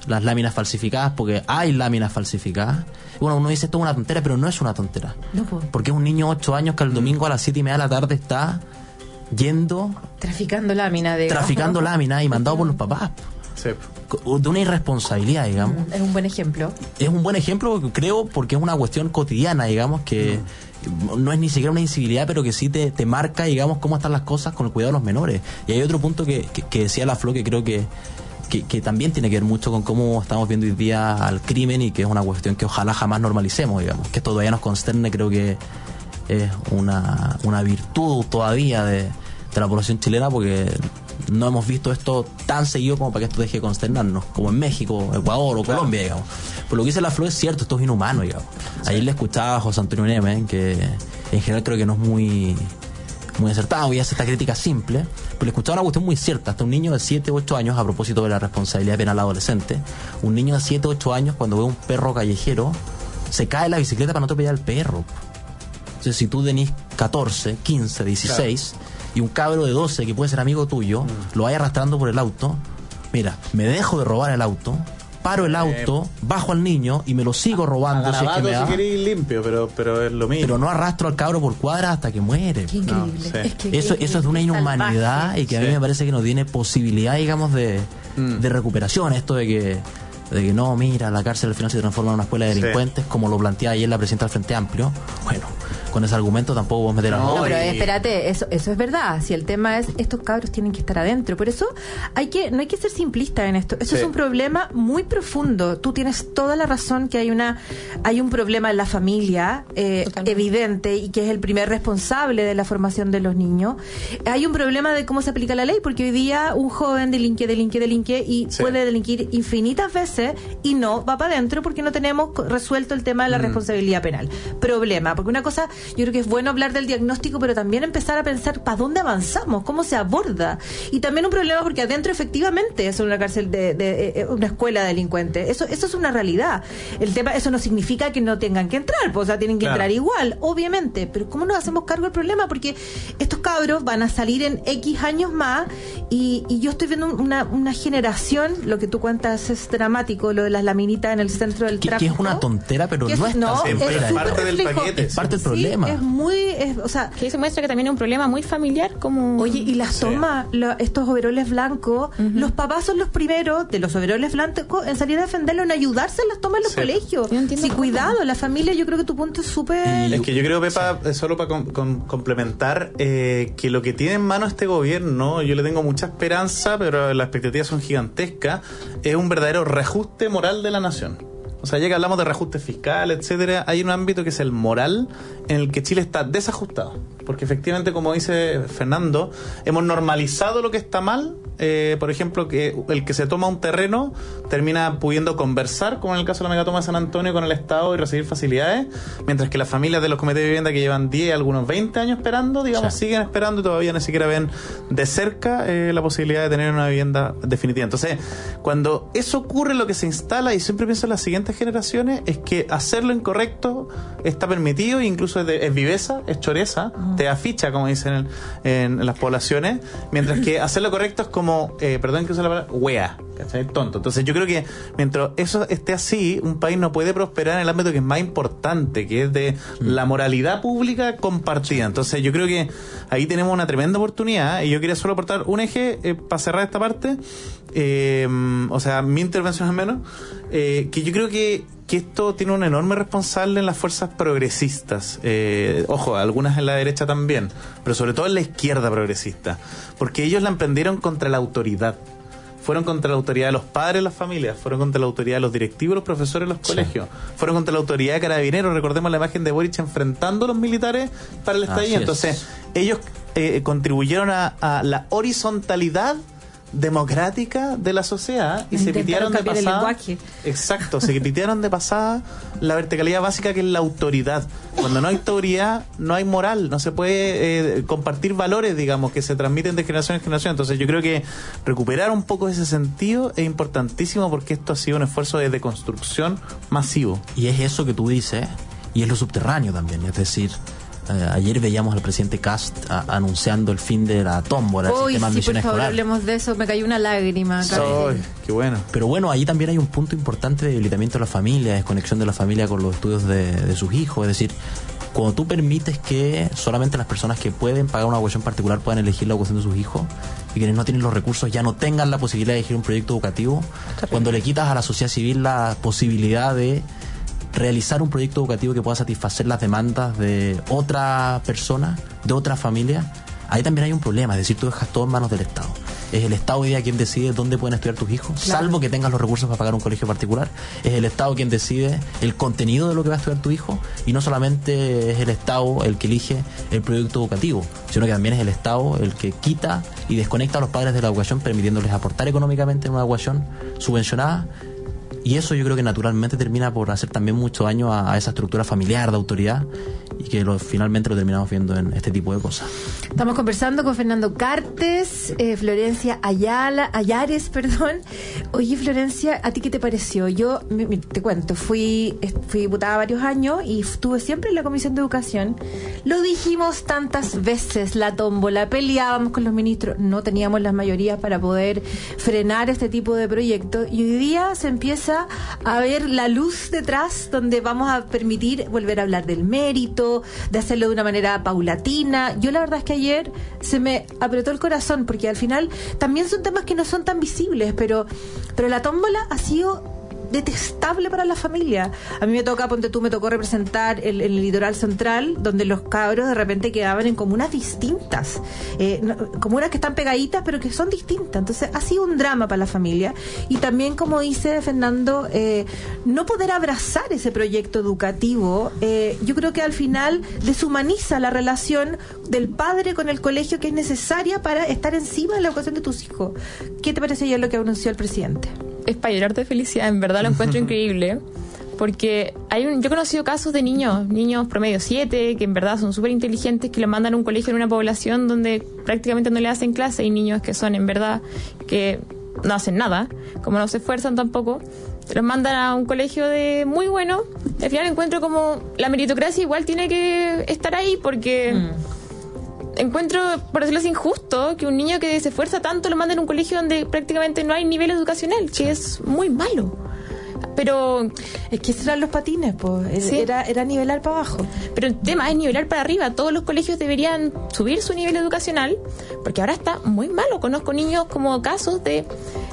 las láminas falsificadas, porque hay láminas falsificadas. Bueno, uno dice esto es una tontera, pero no es una tontera. No, pues. Porque es un niño de ocho años que el domingo a las siete y media de la tarde está yendo... Traficando láminas, de Traficando láminas y mandado por los papás. Sí. De una irresponsabilidad, digamos. Es un buen ejemplo. Es un buen ejemplo, creo, porque es una cuestión cotidiana, digamos, que no, no es ni siquiera una incivilidad, pero que sí te, te marca, digamos, cómo están las cosas con el cuidado de los menores. Y hay otro punto que, que, que decía la Flo, que creo que Que, que también tiene que ver mucho con cómo estamos viendo hoy día al crimen, y que es una cuestión que ojalá jamás normalicemos, digamos. Que esto todavía nos consterne, creo que es una, una virtud todavía de, de la población chilena, porque no hemos visto esto tan seguido como para que esto deje de consternarnos, como en México, Ecuador o claro. Colombia, digamos. Pero lo que dice la Flo es cierto, esto es inhumano, digamos. Sí. Ayer le escuchaba a José Antonio Neme, que en general creo que no es muy... muy acertado y hace esta crítica simple, pero le escuchaba una cuestión muy cierta. Hasta un niño de siete u ocho años, a propósito de la responsabilidad penal adolescente, un niño de siete u ocho años, cuando ve un perro callejero, se cae en la bicicleta para no atropellar al perro. Entonces, si tú tenés catorce, quince, dieciséis, claro, y un cabro de doce que puede ser amigo tuyo, mm. lo vaya arrastrando por el auto, mira, me dejo de robar el auto, paro el auto, eh, bajo al niño y me lo sigo robando. Si, es que me da, si queréis limpio, pero, pero es lo mismo. Pero no arrastro al cabro por cuadras hasta que muere. Qué increíble. No, sí. es que, eso, que, eso es de una inhumanidad salvaje. Y que a mí sí. me parece que no tiene posibilidad, digamos, de, mm. de recuperación. Esto de que, de que no, mira, la cárcel al final se transforma en una escuela de delincuentes, sí. como lo plantea ayer la presidenta del Frente Amplio. Bueno, con ese argumento tampoco vamos a meter a no, pero espérate, eso, eso es verdad. Si el tema es, estos cabros tienen que estar adentro. Por eso hay que, no hay que ser simplista en esto. Eso sí. es un problema muy profundo. Tú tienes toda la razón que hay una, hay un problema en la familia, eh, evidente, y que es el primer responsable de la formación de los niños. Hay un problema de cómo se aplica la ley, porque hoy día un joven delinque, delinque, delinque y sí. puede delinquir infinitas veces y no va para adentro porque no tenemos resuelto el tema de la mm. responsabilidad penal. Problema, porque una cosa, yo creo que es bueno hablar del diagnóstico, pero también empezar a pensar para dónde avanzamos, cómo se aborda. Y también un problema porque adentro efectivamente es una cárcel de, de, de una escuela de delincuentes. Eso, eso es una realidad. El tema, eso no significa que no tengan que entrar, pues, o sea, tienen que claro. entrar igual, obviamente. Pero ¿cómo nos hacemos cargo del problema? Porque estos cabros van a salir en X años más y, y yo estoy viendo una, una generación, lo que tú cuentas es dramático, lo de las laminitas en el centro del que, tráfico. Que es una tontera, pero es, no es no, tan es, tontera. Es parte del paquete. Es parte del sí, problema. Es muy, es, o sea, que se muestra que también es un problema muy familiar, como oye, y las tomas, sí. lo, estos overoles blancos, uh-huh. los papás son los primeros de los overoles blancos en salir a defenderlo, en ayudarse en las tomas en los sí. colegios. Sí, cuidado, la familia, yo creo que tu punto es súper. Es que yo creo, Pepa, sí. solo para com- com- complementar, eh, que lo que tiene en mano este gobierno, yo le tengo mucha esperanza, pero las expectativas son gigantescas, es un verdadero reajuste moral de la nación. O sea, ya que hablamos de reajuste fiscal, etcétera, hay un ámbito que es el moral en el que Chile está desajustado. Porque efectivamente, como dice Fernando, hemos normalizado lo que está mal. Eh, por ejemplo, que el que se toma un terreno termina pudiendo conversar, como en el caso de la megatoma de San Antonio, con el Estado y recibir facilidades, mientras que las familias de los comités de vivienda que llevan diez, algunos veinte años esperando, digamos, sí. siguen esperando y todavía ni siquiera ven de cerca eh, la posibilidad de tener una vivienda definitiva. Entonces, cuando eso ocurre, lo que se instala, y siempre pienso en las siguientes generaciones, es que hacerlo incorrecto está permitido e incluso es, de, es viveza, es choreza, uh-huh. te aficha, como dicen en, en las poblaciones, mientras que hacerlo correcto es como, eh, perdón que use la palabra, wea, ¿cachai? Tonto. Entonces yo creo que mientras eso esté así, un país no puede prosperar en el ámbito que es más importante, que es de la moralidad pública compartida. Entonces yo creo que ahí tenemos una tremenda oportunidad, y yo quería solo aportar un eje eh, para cerrar esta parte, eh, o sea, mi intervención al menos, eh, que yo creo que que esto tiene un enorme responsable en las fuerzas progresistas, eh, ojo, algunas en la derecha también, pero sobre todo en la izquierda progresista, porque ellos la emprendieron contra la autoridad. Fueron contra la autoridad de los padres de las familias, fueron contra la autoridad de los directivos, los profesores de los colegios, sí. fueron contra la autoridad de Carabineros. Recordemos la imagen de Boric enfrentando a los militares para el estallido. Entonces, ellos eh, contribuyeron a, a la horizontalidad democrática de la sociedad y se pitearon de pasada. Exacto, se pitearon de pasada la verticalidad básica, que es la autoridad. Cuando no hay autoridad, no hay moral, no se puede eh, compartir valores, digamos, que se transmiten de generación en generación. Entonces yo creo que recuperar un poco ese sentido es importantísimo, porque esto ha sido un esfuerzo de deconstrucción masivo. Y es eso que tú dices, y es lo subterráneo también, es decir, eh, ayer veíamos al presidente Kast a, anunciando el fin de la tómbola, el Uy, sistema de sí, admisión por favor, escolar. hablemos de eso, me cayó una lágrima. Ay, qué bueno. Pero bueno, ahí también hay un punto importante de debilitamiento de la familia, desconexión de la familia con los estudios de, de sus hijos. Es decir, cuando tú permites que solamente las personas que pueden pagar una educación particular puedan elegir la educación de sus hijos, y quienes no tienen los recursos ya no tengan la posibilidad de elegir un proyecto educativo, cuando le quitas a la sociedad civil la posibilidad de realizar un proyecto educativo que pueda satisfacer las demandas de otra persona, de otra familia, ahí también hay un problema. Es decir, tú dejas todo en manos del Estado. Es el Estado hoy día quien decide dónde pueden estudiar tus hijos, claro, salvo que tengas los recursos para pagar un colegio particular. Es el Estado quien decide el contenido de lo que va a estudiar tu hijo, y no solamente es el Estado el que elige el proyecto educativo, sino que también es el Estado el que quita y desconecta a los padres de la educación, permitiéndoles aportar económicamente en una educación subvencionada. Y eso yo creo que naturalmente termina por hacer también mucho daño a, a esa estructura familiar de autoridad, y que lo, finalmente lo terminamos viendo en este tipo de cosas. Estamos conversando con Fernando Cartes, eh, Florencia Ayala, Ayares, perdón. Oye, Florencia, ¿a ti qué te pareció? Yo, me, me, te cuento, fui, fui diputada varios años y estuve siempre en la Comisión de Educación. Lo dijimos tantas veces, la tómbola, peleábamos con los ministros, no teníamos las mayorías para poder frenar este tipo de proyectos, y hoy día se empieza a ver la luz detrás, donde vamos a permitir volver a hablar del mérito, de hacerlo de una manera paulatina. Yo la verdad es que ayer se me apretó el corazón, porque al final también son temas que no son tan visibles, pero, pero la tómbola ha sido detestable para la familia. A mí me toca, ponte tú, me tocó representar el, el litoral central, donde los cabros de repente quedaban en comunas distintas, eh, no, comunas que están pegaditas pero que son distintas. Entonces ha sido un drama para la familia, y también, como dice Fernando, eh, no poder abrazar ese proyecto educativo, eh, yo creo que al final deshumaniza la relación del padre con el colegio, que es necesaria para estar encima de la educación de tus hijos. ¿Qué te parece ya lo que anunció el presidente? Es para llorarte de felicidad, en verdad lo encuentro increíble, porque hay un, yo he conocido casos de niños, niños promedio siete, que en verdad son súper inteligentes, que los mandan a un colegio en una población donde prácticamente no le hacen clase, y niños que son en verdad que no hacen nada, como no se esfuerzan tampoco, los mandan a un colegio de muy bueno. Al final encuentro como la meritocracia igual tiene que estar ahí, porque mm. encuentro, por decirlo así, injusto que un niño que se esfuerza tanto lo manden a un colegio donde prácticamente no hay nivel educacional, que es muy malo. Pero es que eran los patines, pues, ¿sí? era, era nivelar para abajo. Pero el tema es nivelar para arriba. Todos los colegios deberían subir su nivel educacional, porque ahora está muy malo. Conozco niños como casos de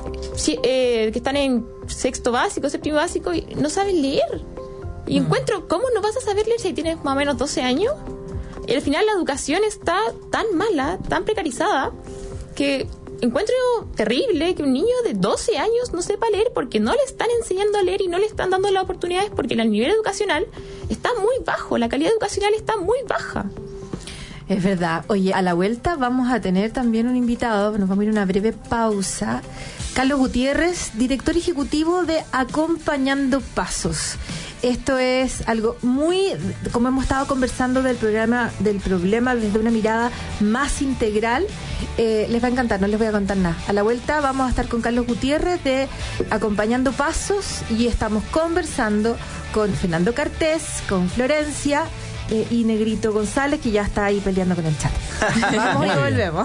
eh, que están en sexto básico, séptimo básico, y no saben leer. Y mm. encuentro, ¿cómo no vas a saber leer si tienes más o menos doce años? Y al final la educación está tan mala, tan precarizada, que encuentro terrible que un niño de doce años no sepa leer, porque no le están enseñando a leer y no le están dando las oportunidades, porque el nivel educacional está muy bajo, la calidad educacional está muy baja. Es verdad. Oye, a la vuelta vamos a tener también un invitado, nos vamos a ir a una breve pausa. Carlos Gutiérrez, director ejecutivo de Acompañando Pasos. Esto es algo muy, como hemos estado conversando del programa, del problema desde una mirada más integral, eh, les va a encantar, no les voy a contar nada. A la vuelta vamos a estar con Carlos Gutiérrez de Acompañando Pasos, y estamos conversando con Fernando Cartes, con Florencia eh, y Negrito González, que ya está ahí peleando con el chat. Vamos y volvemos.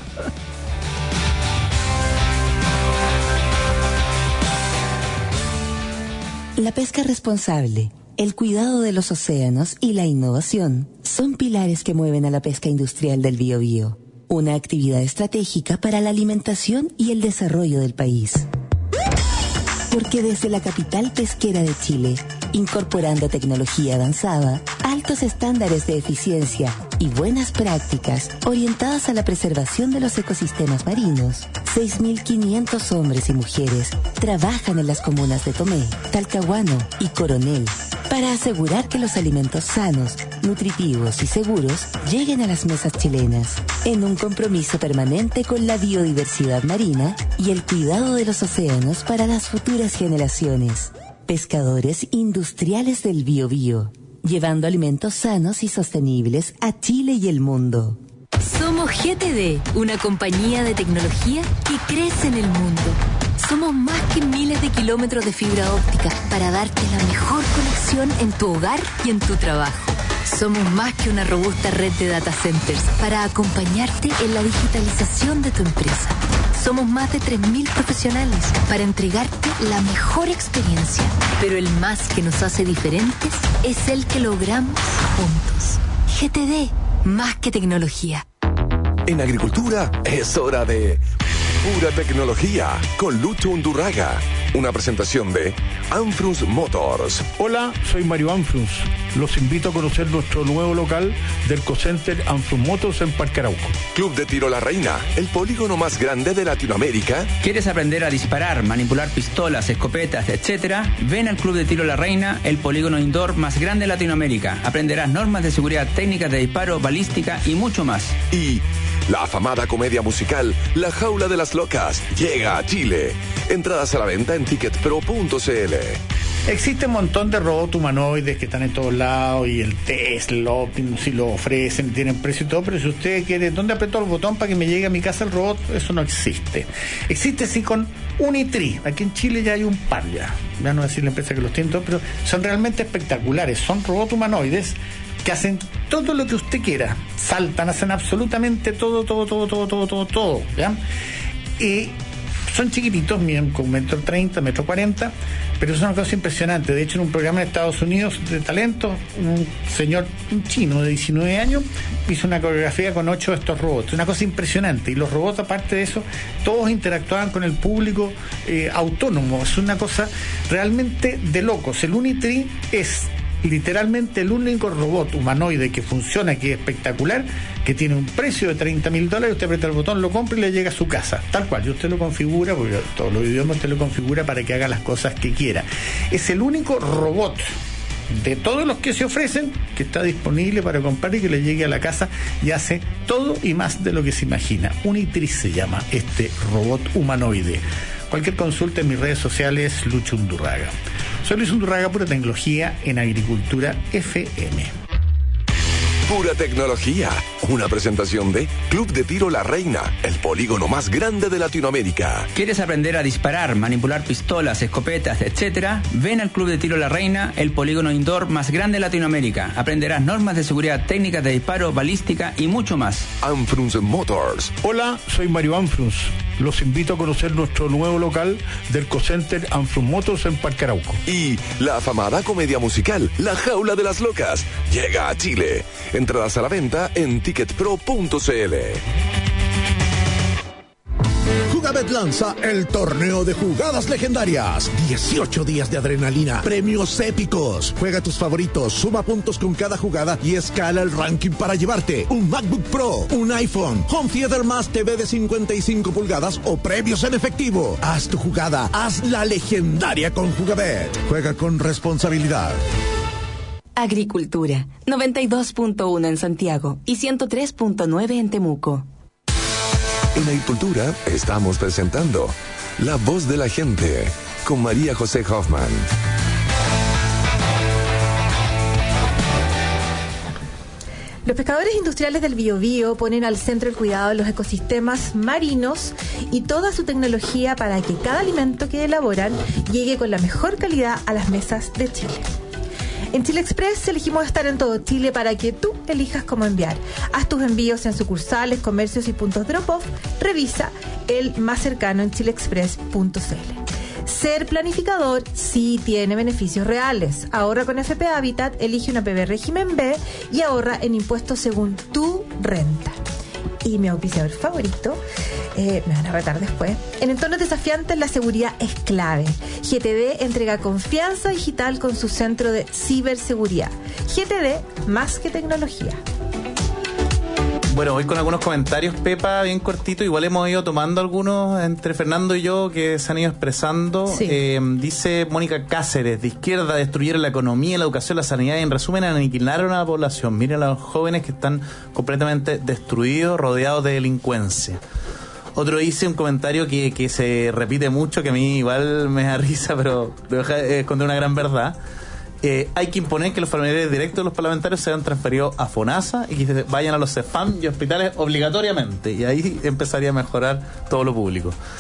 La pesca responsable, el cuidado de los océanos y la innovación son pilares que mueven a la pesca industrial del Biobío, una actividad estratégica para la alimentación y el desarrollo del país. Porque desde la capital pesquera de Chile, incorporando tecnología avanzada, altos estándares de eficiencia y buenas prácticas orientadas a la preservación de los ecosistemas marinos, seis mil quinientos hombres y mujeres trabajan en las comunas de Tomé, Talcahuano y Coronel para asegurar que los alimentos sanos, nutritivos y seguros lleguen a las mesas chilenas, en un compromiso permanente con la biodiversidad marina y el cuidado de los océanos para las futuras generaciones. Pescadores industriales del Biobío, llevando alimentos sanos y sostenibles a Chile y el mundo. Somos G T D, una compañía de tecnología que crece en el mundo. Somos más que miles de kilómetros de fibra óptica para darte la mejor conexión en tu hogar y en tu trabajo. Somos más que una robusta red de data centers para acompañarte en la digitalización de tu empresa. Somos más de tres mil profesionales para entregarte la mejor experiencia. Pero el más que nos hace diferentes es el que logramos juntos. G T D, más que tecnología. En agricultura es hora de pura tecnología con Lucho Undurraga. Una presentación de Anfrus Motors. Hola, soy Mario Anfrus. Los invito a conocer nuestro nuevo local del Cocenter Anfrus Motors en Parque Arauco. Club de Tiro La Reina, el polígono más grande de Latinoamérica. ¿Quieres aprender a disparar, manipular pistolas, escopetas, etcétera? Ven al Club de Tiro La Reina, el polígono indoor más grande de Latinoamérica. Aprenderás normas de seguridad, técnicas de disparo, balística y mucho más. Y la afamada comedia musical La Jaula de las Locas llega a Chile. Entradas a la venta en ticket pro punto c l. Existe un montón de robots humanoides que están en todos lados y el Tesla, el Optimus, si lo ofrecen, tienen precio y todo, pero si usted quiere, ¿dónde aprieto el botón para que me llegue a mi casa el robot? Eso no existe. Existe sí con Unitree. Aquí en Chile ya hay un par ya. Ya no voy a decir la empresa que los tiene todos, pero son realmente espectaculares. Son robots humanoides que hacen todo lo que usted quiera. Saltan, hacen absolutamente todo, todo, todo, todo, todo, todo, todo, ¿ya? Y son chiquititos, miden con un metro treinta, metro cuarenta, pero es una cosa impresionante. De hecho, en un programa en Estados Unidos de talento, un señor, un chino de diecinueve años, hizo una coreografía con ocho de estos robots. Una cosa impresionante. Y los robots, aparte de eso, todos interactuaban con el público eh, autónomo. Es una cosa realmente de locos. El Unitree es literalmente el único robot humanoide que funciona, que es espectacular, que tiene un precio de treinta mil dólares. Usted aprieta el botón, lo compra y le llega a su casa, tal cual, y usted lo configura, porque todos los idiomas usted lo configura para que haga las cosas que quiera. Es el único robot de todos los que se ofrecen que está disponible para comprar y que le llegue a la casa, y hace todo y más de lo que se imagina. Unitree se llama este robot humanoide. Cualquier consulta en mis redes sociales, Lucho Undurraga. Soy Luis Undurraga, pura tecnología en agricultura F M. Pura tecnología, una presentación de Club de Tiro La Reina, el polígono más grande de Latinoamérica. ¿Quieres aprender a disparar, manipular pistolas, escopetas, etcétera? Ven al Club de Tiro La Reina, el polígono indoor más grande de Latinoamérica. Aprenderás normas de seguridad, técnicas de disparo, balística y mucho más. Anfrus Motors. Hola, soy Mario Anfrus. Los invito a conocer nuestro nuevo local del Cocenter Anfrus Motors en Parque Arauco. Y la afamada comedia musical La Jaula de las Locas llega a Chile. Entradas a la venta en ticket pro punto c l. Jugabet lanza el torneo de jugadas legendarias. dieciocho días de adrenalina, premios épicos. Juega tus favoritos, suma puntos con cada jugada y escala el ranking para llevarte un MacBook Pro, un iPhone, Home Theater más T V de cincuenta y cinco pulgadas o premios en efectivo. Haz tu jugada, haz la legendaria con Jugabet. Juega con responsabilidad. Agricultura, noventa y dos punto uno en Santiago y ciento tres punto nueve en Temuco. En Agricultura estamos presentando La Voz de la Gente con María José Hoffman. Los pescadores industriales del Biobío ponen al centro el cuidado de los ecosistemas marinos y toda su tecnología para que cada alimento que elaboran llegue con la mejor calidad a las mesas de Chile. En Chile Express elegimos estar en todo Chile para que tú elijas cómo enviar. Haz tus envíos en sucursales, comercios y puntos drop-off. Revisa el más cercano en chile express punto c l. Ser planificador sí tiene beneficios reales. Ahorra con F P Habitat, elige una P B régimen B y ahorra en impuestos según tu renta. Y mi auspiciador favorito, eh, me van a retar después. En entornos desafiantes la seguridad es clave. G T D entrega confianza digital con su centro de ciberseguridad. G T D, más que tecnología. Bueno, voy con algunos comentarios, Pepa, bien cortito. Igual hemos ido tomando algunos entre Fernando y yo que se han ido expresando. Sí. Eh, dice Mónica Cáceres, de izquierda destruyeron la economía, la educación, la sanidad y en resumen aniquilaron a la población. Miren a los jóvenes que están completamente destruidos, rodeados de delincuencia. Otro dice un comentario que, que se repite mucho, que a mí igual me da risa, pero deja de esconder una gran verdad. Eh, hay que imponer que los familiares directos de los parlamentarios sean transferidos a FONASA y que vayan a los CEFAM y hospitales obligatoriamente, y ahí empezaría a mejorar todo lo público.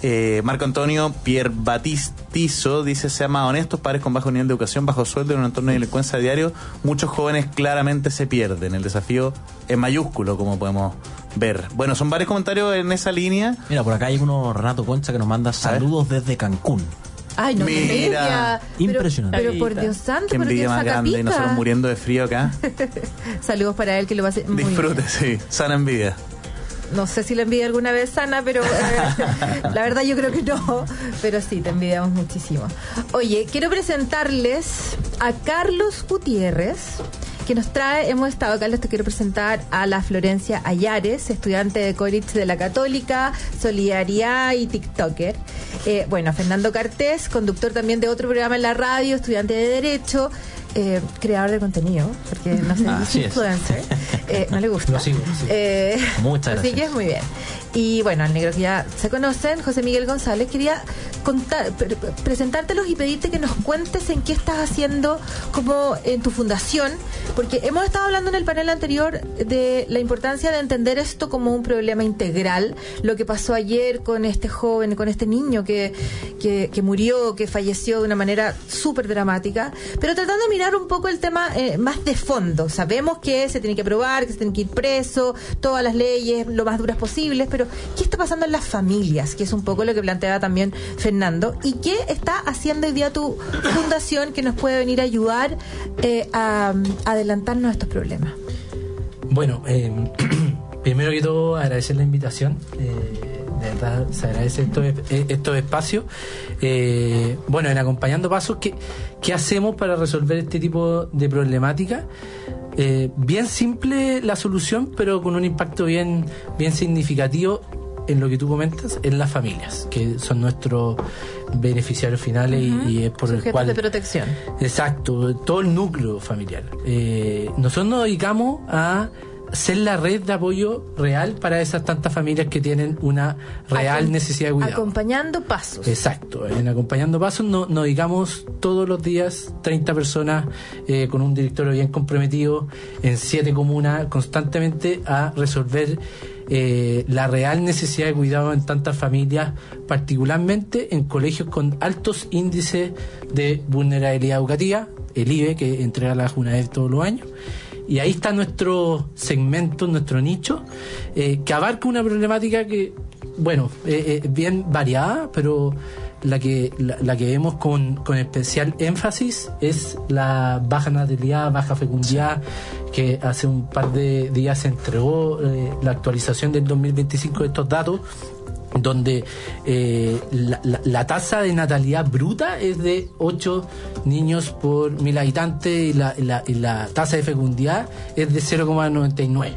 Eh, Marco Antonio Pierre Batistizo dice: sean más honestos, padres con bajo nivel de educación, bajo sueldo en un entorno de delincuencia diario, muchos jóvenes claramente se pierden. El desafío es mayúsculo, como podemos ver. Bueno, son varios comentarios en esa línea. Mira, por acá hay uno, Renato Concha, que nos manda saludos desde Cancún. Ay, no, mira, pero, impresionante. Pero, pero por Dios santo, qué envidia más grande, y nosotros muriendo de frío acá. Saludos para él, que lo va a hacer muy Disfrute, bien. sí, sana envidia. No sé si la envidia alguna vez sana, pero eh, la verdad yo creo que no. Pero sí, te envidiamos muchísimo. Oye, quiero presentarles a Carlos Gutiérrez, que nos trae, hemos estado, Carlos, te quiero presentar a la Florencia Ayares, estudiante de college de la Católica, Solidaridad y TikToker. Eh, bueno, a Fernando Cartés, conductor también de otro programa en la radio, estudiante de Derecho, eh, creador de contenido, porque no sé, ah, es influencer. Eh, no le gusta. Lo sigo, lo sigo. Eh, Muchas gracias. Así que es muy bien. Y bueno, al negro que ya se conocen, José Miguel González, quería contar, pre- presentártelos y pedirte que nos cuentes en qué estás haciendo como en tu fundación, porque hemos estado hablando en el panel anterior de la importancia de entender esto como un problema integral, lo que pasó ayer con este joven, con este niño que, que, que murió, que falleció de una manera súper dramática, pero tratando de mirar un poco el tema eh, más de fondo. Sabemos que se tiene que probar, que se tiene que ir preso, todas las leyes lo más duras posibles, pero ¿qué está pasando en las familias? Que es un poco lo que planteaba también Fernando. ¿Y qué está haciendo hoy día tu fundación que nos puede venir a ayudar eh, a, a adelantarnos a estos problemas? Bueno, eh, primero que todo agradecer la invitación. Eh, de verdad se agradece estos, estos espacios. Eh, bueno, en Acompañando Pasos, ¿qué, ¿qué hacemos para resolver este tipo de problemática? Eh, bien simple la solución, pero con un impacto bien, bien significativo en lo que tú comentas, en las familias, que son nuestros beneficiarios finales. Uh-huh. y, y es por Sujetos el cual de protección. Exacto, todo el núcleo familiar. Eh, nosotros nos dedicamos a ser la red de apoyo real para esas tantas familias que tienen una real Acom- necesidad de cuidado. Acompañando Pasos. Exacto, en Acompañando Pasos no, nos dedicamos todos los días, treinta personas eh, con un directorio bien comprometido en siete comunas, constantemente a resolver eh, la real necesidad de cuidado en tantas familias, particularmente en colegios con altos índices de vulnerabilidad educativa, el I B E, que entrega la JUNAEV todos los años. Y ahí está nuestro segmento, nuestro nicho, eh, que abarca una problemática que, bueno, eh, eh, bien variada, pero la que la, la que vemos con, con especial énfasis es la baja natalidad, baja fecundidad, que hace un par de días se entregó eh, la actualización del dos mil veinticinco de estos datos, donde eh, la, la, la tasa de natalidad bruta es de ocho niños por mil habitantes y la, y la, y la tasa de fecundidad es de cero coma noventa y nueve,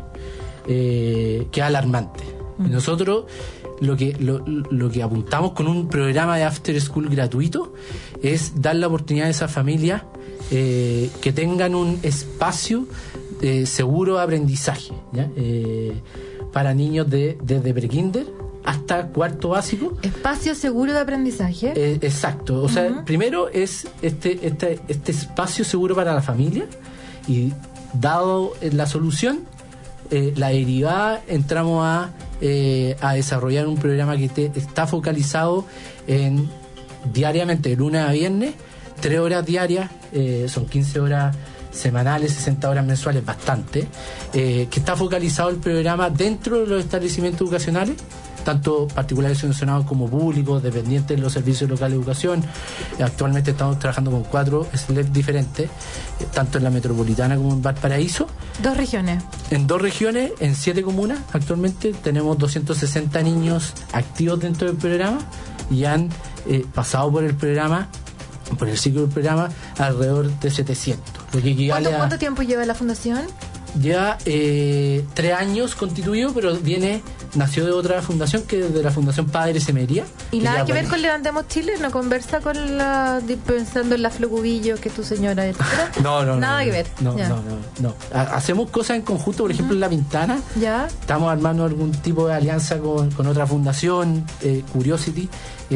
eh, que es alarmante. Mm. Nosotros lo que, lo, lo que apuntamos con un programa de after school gratuito es dar la oportunidad a esas familias eh, que tengan un espacio eh, seguro de aprendizaje, ¿ya? Eh, para niños de, desde prekinder hasta cuarto básico. Espacio seguro de aprendizaje. Eh, exacto. O sea, Uh-huh. primero es este, este, este espacio seguro para la familia, y dado la solución, eh, la derivada, entramos a, eh, a desarrollar un programa que te, está focalizado en diariamente, de lunes a viernes, tres horas diarias, eh, son quince horas semanales, sesenta horas mensuales, bastante, eh, que está focalizado el programa dentro de los establecimientos educacionales, tanto particulares subvencionados como públicos, dependientes de los servicios locales de educación. Actualmente estamos trabajando con cuatro S L E P diferentes, eh, tanto en la metropolitana como en Valparaíso. Dos regiones. En dos regiones, en siete comunas. Actualmente tenemos doscientos sesenta niños activos dentro del programa y han eh, pasado por el programa, por el ciclo del programa, alrededor de setecientos. Lo que equivale ¿Cuánto, a, ¿Cuánto tiempo lleva la fundación? Lleva eh, tres años constituido, pero viene nació de otra fundación, que es de la Fundación Padre Semería. Y nada que ver bueno. con Levantemos Chile, no conversa con la pensando en la Flocubillo, que es tu señora, etcétera. No, no, nada no, que ver. No, Ya. no, no, no. Ha- Hacemos cosas en conjunto, por ejemplo, uh-huh. en La Pintana. Ya. Estamos armando algún tipo de alianza con, con otra fundación, eh, Curiosity,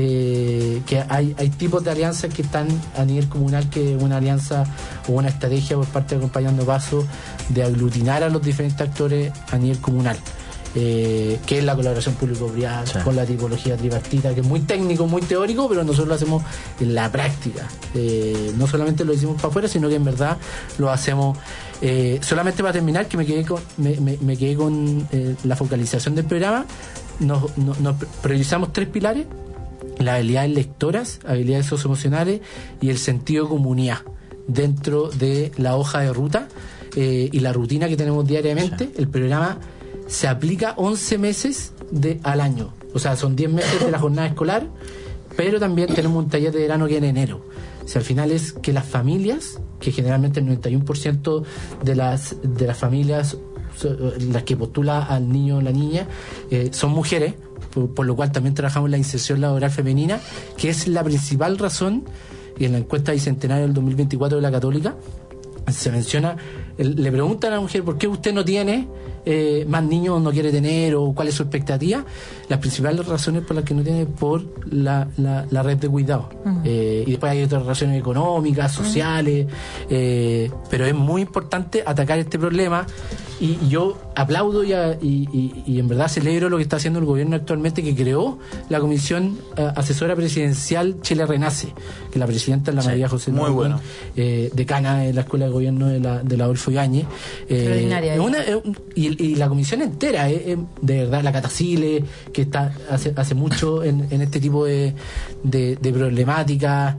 eh, que hay, hay tipos de alianzas que están a nivel comunal, que una alianza o una estrategia por parte de Acompañando Paso de aglutinar a los diferentes actores a nivel comunal. eh, que es la colaboración público-privada, sí. con la tipología tripartita, que es muy técnico, muy teórico, pero nosotros lo hacemos en la práctica. Eh, no solamente lo hicimos para afuera, sino que en verdad lo hacemos. Eh, solamente para terminar, que me quedé con, me, me, me quedé con eh, la focalización del programa. Nos, nos, nos priorizamos tres pilares: las habilidades lectoras, habilidades socioemocionales y el sentido de comunidad dentro de la hoja de ruta eh, y la rutina que tenemos diariamente. Sí. El programa se aplica once meses de, al año, o sea, son diez meses de la jornada escolar, pero también tenemos un taller de verano que es en enero. O sea, al final es que las familias, que generalmente el noventa y uno por ciento de las, de las familias las que postula al niño o la niña eh, son mujeres, por, por lo cual también trabajamos en la inserción laboral femenina, que es la principal razón. Y en la encuesta bicentenaria del dos mil veinticuatro de la Católica se menciona, el, le preguntan a la mujer: ¿por qué usted no tiene eh, más niños, no quiere tener, o cuál es su expectativa? Las principales razones por las que no tiene es por la, la, la red de cuidado. Uh-huh. eh, y después hay otras razones económicas, sociales, uh-huh. eh, pero es muy importante atacar este problema. Y, y yo aplaudo y, a, y, y, y en verdad celebro lo que está haciendo el gobierno actualmente, que creó la Comisión uh, Asesora Presidencial Chile Renace, que la presidenta es la sí, María José muy bueno. eh, decana de la Escuela de Gobierno de la, de la Adolfo Ibáñez. Eh, una, eh, y, y la comisión entera, eh, eh, de verdad, la Catacile, que está hace, hace mucho en, en este tipo de, de, de problemáticas.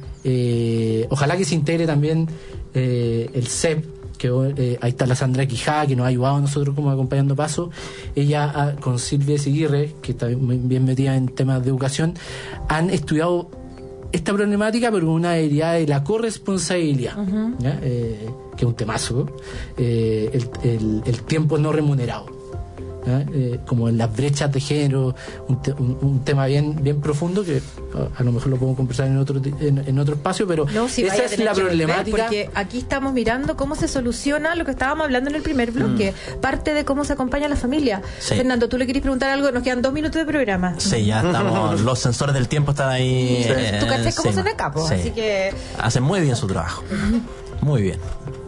Eh, ojalá que se integre también eh, el C E P, que eh, ahí está la Sandra Quijá, que nos ha ayudado a nosotros como acompañando paso. Ella a, con Silvia Seguirre, que está bien metida en temas de educación, han estudiado esta problemática, pero con una habilidad de la corresponsabilidad, uh-huh. eh, que es un temazo, eh, el, el, el tiempo no remunerado. ¿Eh? Eh, como en las brechas de género, un, te, un, un tema bien bien profundo que a, a lo mejor lo podemos conversar en otro en, en otro espacio, pero no, si esa es la problemática, porque aquí estamos mirando cómo se soluciona lo que estábamos hablando en el primer bloque, mm. parte de cómo se acompaña a la familia. Sí. Fernando, tú le querés preguntar algo, nos quedan dos minutos de programa. Sí, ya estamos, los sensores del tiempo están ahí. Sí. Eh, tú cachai cómo son acá, sí. Así que hacen muy bien su trabajo. Muy bien.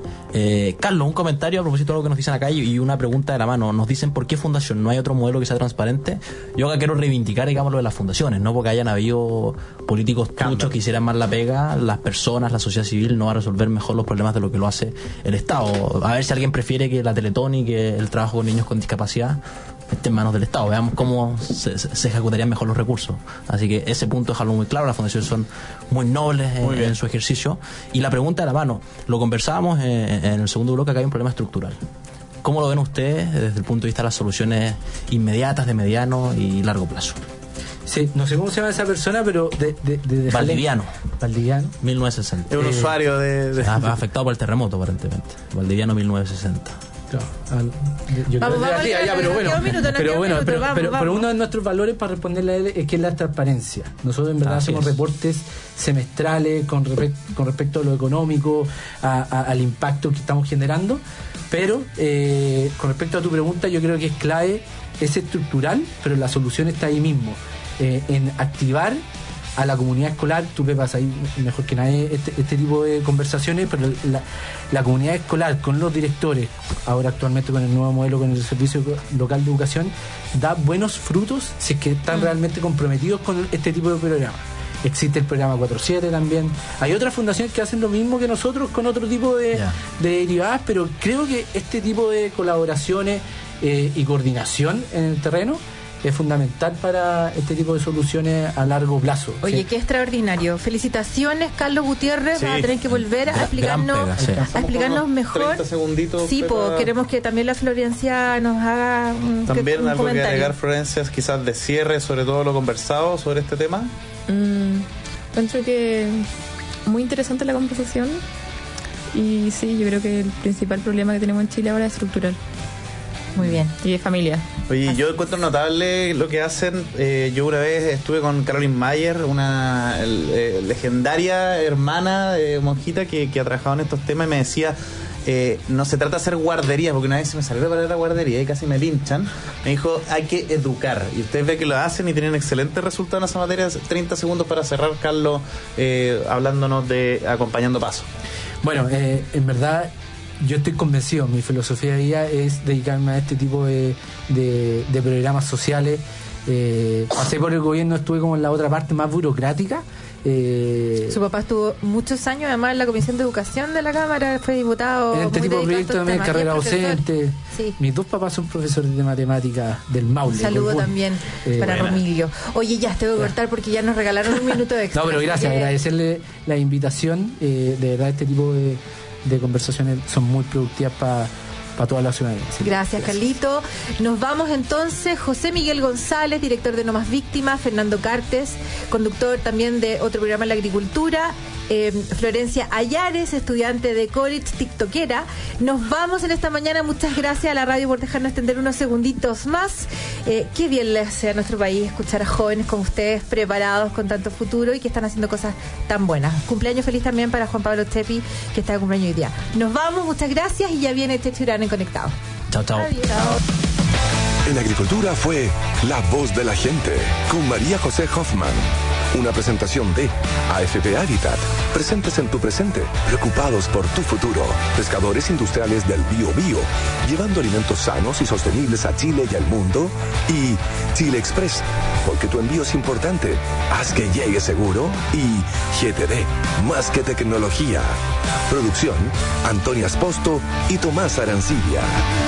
Eh, Carlos, un comentario a propósito de lo que nos dicen acá y una pregunta de la mano. Nos dicen: ¿por qué fundación? ¿No hay otro modelo que sea transparente? Yo acá quiero reivindicar, digamos, lo de las fundaciones, no porque hayan habido políticos truchos que hicieran más la pega. Las personas, la sociedad civil no va a resolver mejor los problemas de lo que lo hace el Estado. A ver si alguien prefiere que la Teletón y que el trabajo con niños con discapacidad esté en manos del Estado. Veamos cómo se, se ejecutarían mejor los recursos. Así que ese punto es algo muy claro. Las fundaciones son muy nobles muy en, en su ejercicio. Y la pregunta de la mano, lo conversábamos en, en el segundo bloque, acá hay un problema estructural. ¿Cómo lo ven ustedes desde el punto de vista de las soluciones inmediatas, de mediano y largo plazo? Sí, no sé cómo se llama esa persona, pero de, de, de, de Valdiviano. Valdiviano. mil novecientos sesenta. Es un eh, usuario de, de... afectado por el terremoto, aparentemente. Valdiviano mil novecientos sesenta. Al, yo vamos, vamos, tía, ya, pero bueno, minuto, no pero, bueno minuto, pero, vamos, pero, vamos. pero uno de nuestros valores para responderle a él es que es la transparencia. Nosotros en verdad Así hacemos es. reportes semestrales con, re, con respecto a lo económico, a, a, al impacto que estamos generando, pero eh, con respecto a tu pregunta, yo creo que es clave, es estructural, pero la solución está ahí mismo, eh, en activar a la comunidad escolar. Tú le vas ahí mejor que nadie este, este tipo de conversaciones, pero la, la comunidad escolar con los directores, ahora actualmente con el nuevo modelo, con el Servicio Local de Educación, da buenos frutos si es que están mm. realmente comprometidos con este tipo de programas. Existe el programa cuatro siete también. Hay otras fundaciones que hacen lo mismo que nosotros con otro tipo de, yeah. de derivadas, pero creo que este tipo de colaboraciones eh, y coordinación en el terreno es fundamental para este tipo de soluciones a largo plazo. Oye, ¿sí? Qué extraordinario. Felicitaciones, Carlos Gutiérrez. Sí. Vas a tener que volver a explicarnos, pega, sí. a explicarnos mejor. treinta segunditos. Sí, pues queremos que también la Florencia nos haga un, también un algo comentario. Que agregar, Florencia, quizás de cierre sobre todo lo conversado sobre este tema. Mm, encuentro que muy interesante la conversación y sí, yo creo que el principal problema que tenemos en Chile ahora es estructural. Muy bien. Y de familia. Oye, Así. yo encuentro notable lo que hacen. Eh, yo una vez estuve con Caroline Mayer, una eh, legendaria hermana eh, monjita que, que ha trabajado en estos temas, y me decía: eh, no se trata de hacer guarderías, porque una vez se me salió la palabra guardería y casi me linchan. Me dijo: hay que educar. Y ustedes ven que lo hacen y tienen excelentes resultados en esa materia. treinta segundos para cerrar, Carlos, eh, hablando de acompañando paso. Bueno, eh, en verdad yo estoy convencido, mi filosofía de vida es dedicarme a este tipo de, de, de programas sociales. Eh, pasé por el gobierno, estuve como en la otra parte más burocrática. Eh, Su papá estuvo muchos años además en la Comisión de Educación de la Cámara, fue diputado. En este tipo de proyectos también, carrera docente. Sí. Mis dos papás son profesores de matemáticas del Maule. Un saludo Colbún. también Eh, para buena. Romilio. Oye, ya te voy a cortar porque ya nos regalaron un minuto extra. No, pero gracias, Así que- agradecerle la invitación. Eh, de verdad, este tipo de, de conversaciones son muy productivas para para toda la ciudadanía. Así que Gracias, Carlito. Nos vamos entonces. José Miguel González, director de No Más Víctimas. Fernando Cartes, conductor también de otro programa en la agricultura. Eh, Florencia Ayares, estudiante de college, tiktokera. Nos vamos en esta mañana. Muchas gracias a la radio por dejarnos extender unos segunditos más. Eh, qué bien le hace a nuestro país escuchar a jóvenes como ustedes preparados con tanto futuro y que están haciendo cosas tan buenas. Cumpleaños feliz también para Juan Pablo Chepi, que está de cumpleaños hoy día. Nos vamos, muchas gracias y ya viene Checho Irán en Conectado. Chao, chao. Adiós. En Agricultura fue La Voz de la Gente con María José Hoffman. Una presentación de A F P Habitat. Presentes en tu presente, preocupados por tu futuro. Pescadores industriales del Bío Bío, llevando alimentos sanos y sostenibles a Chile y al mundo. Y Chile Express, porque tu envío es importante. Haz que llegue seguro. Y G T D, más que tecnología. Producción, Antonia Esposto y Tomás Arancibia.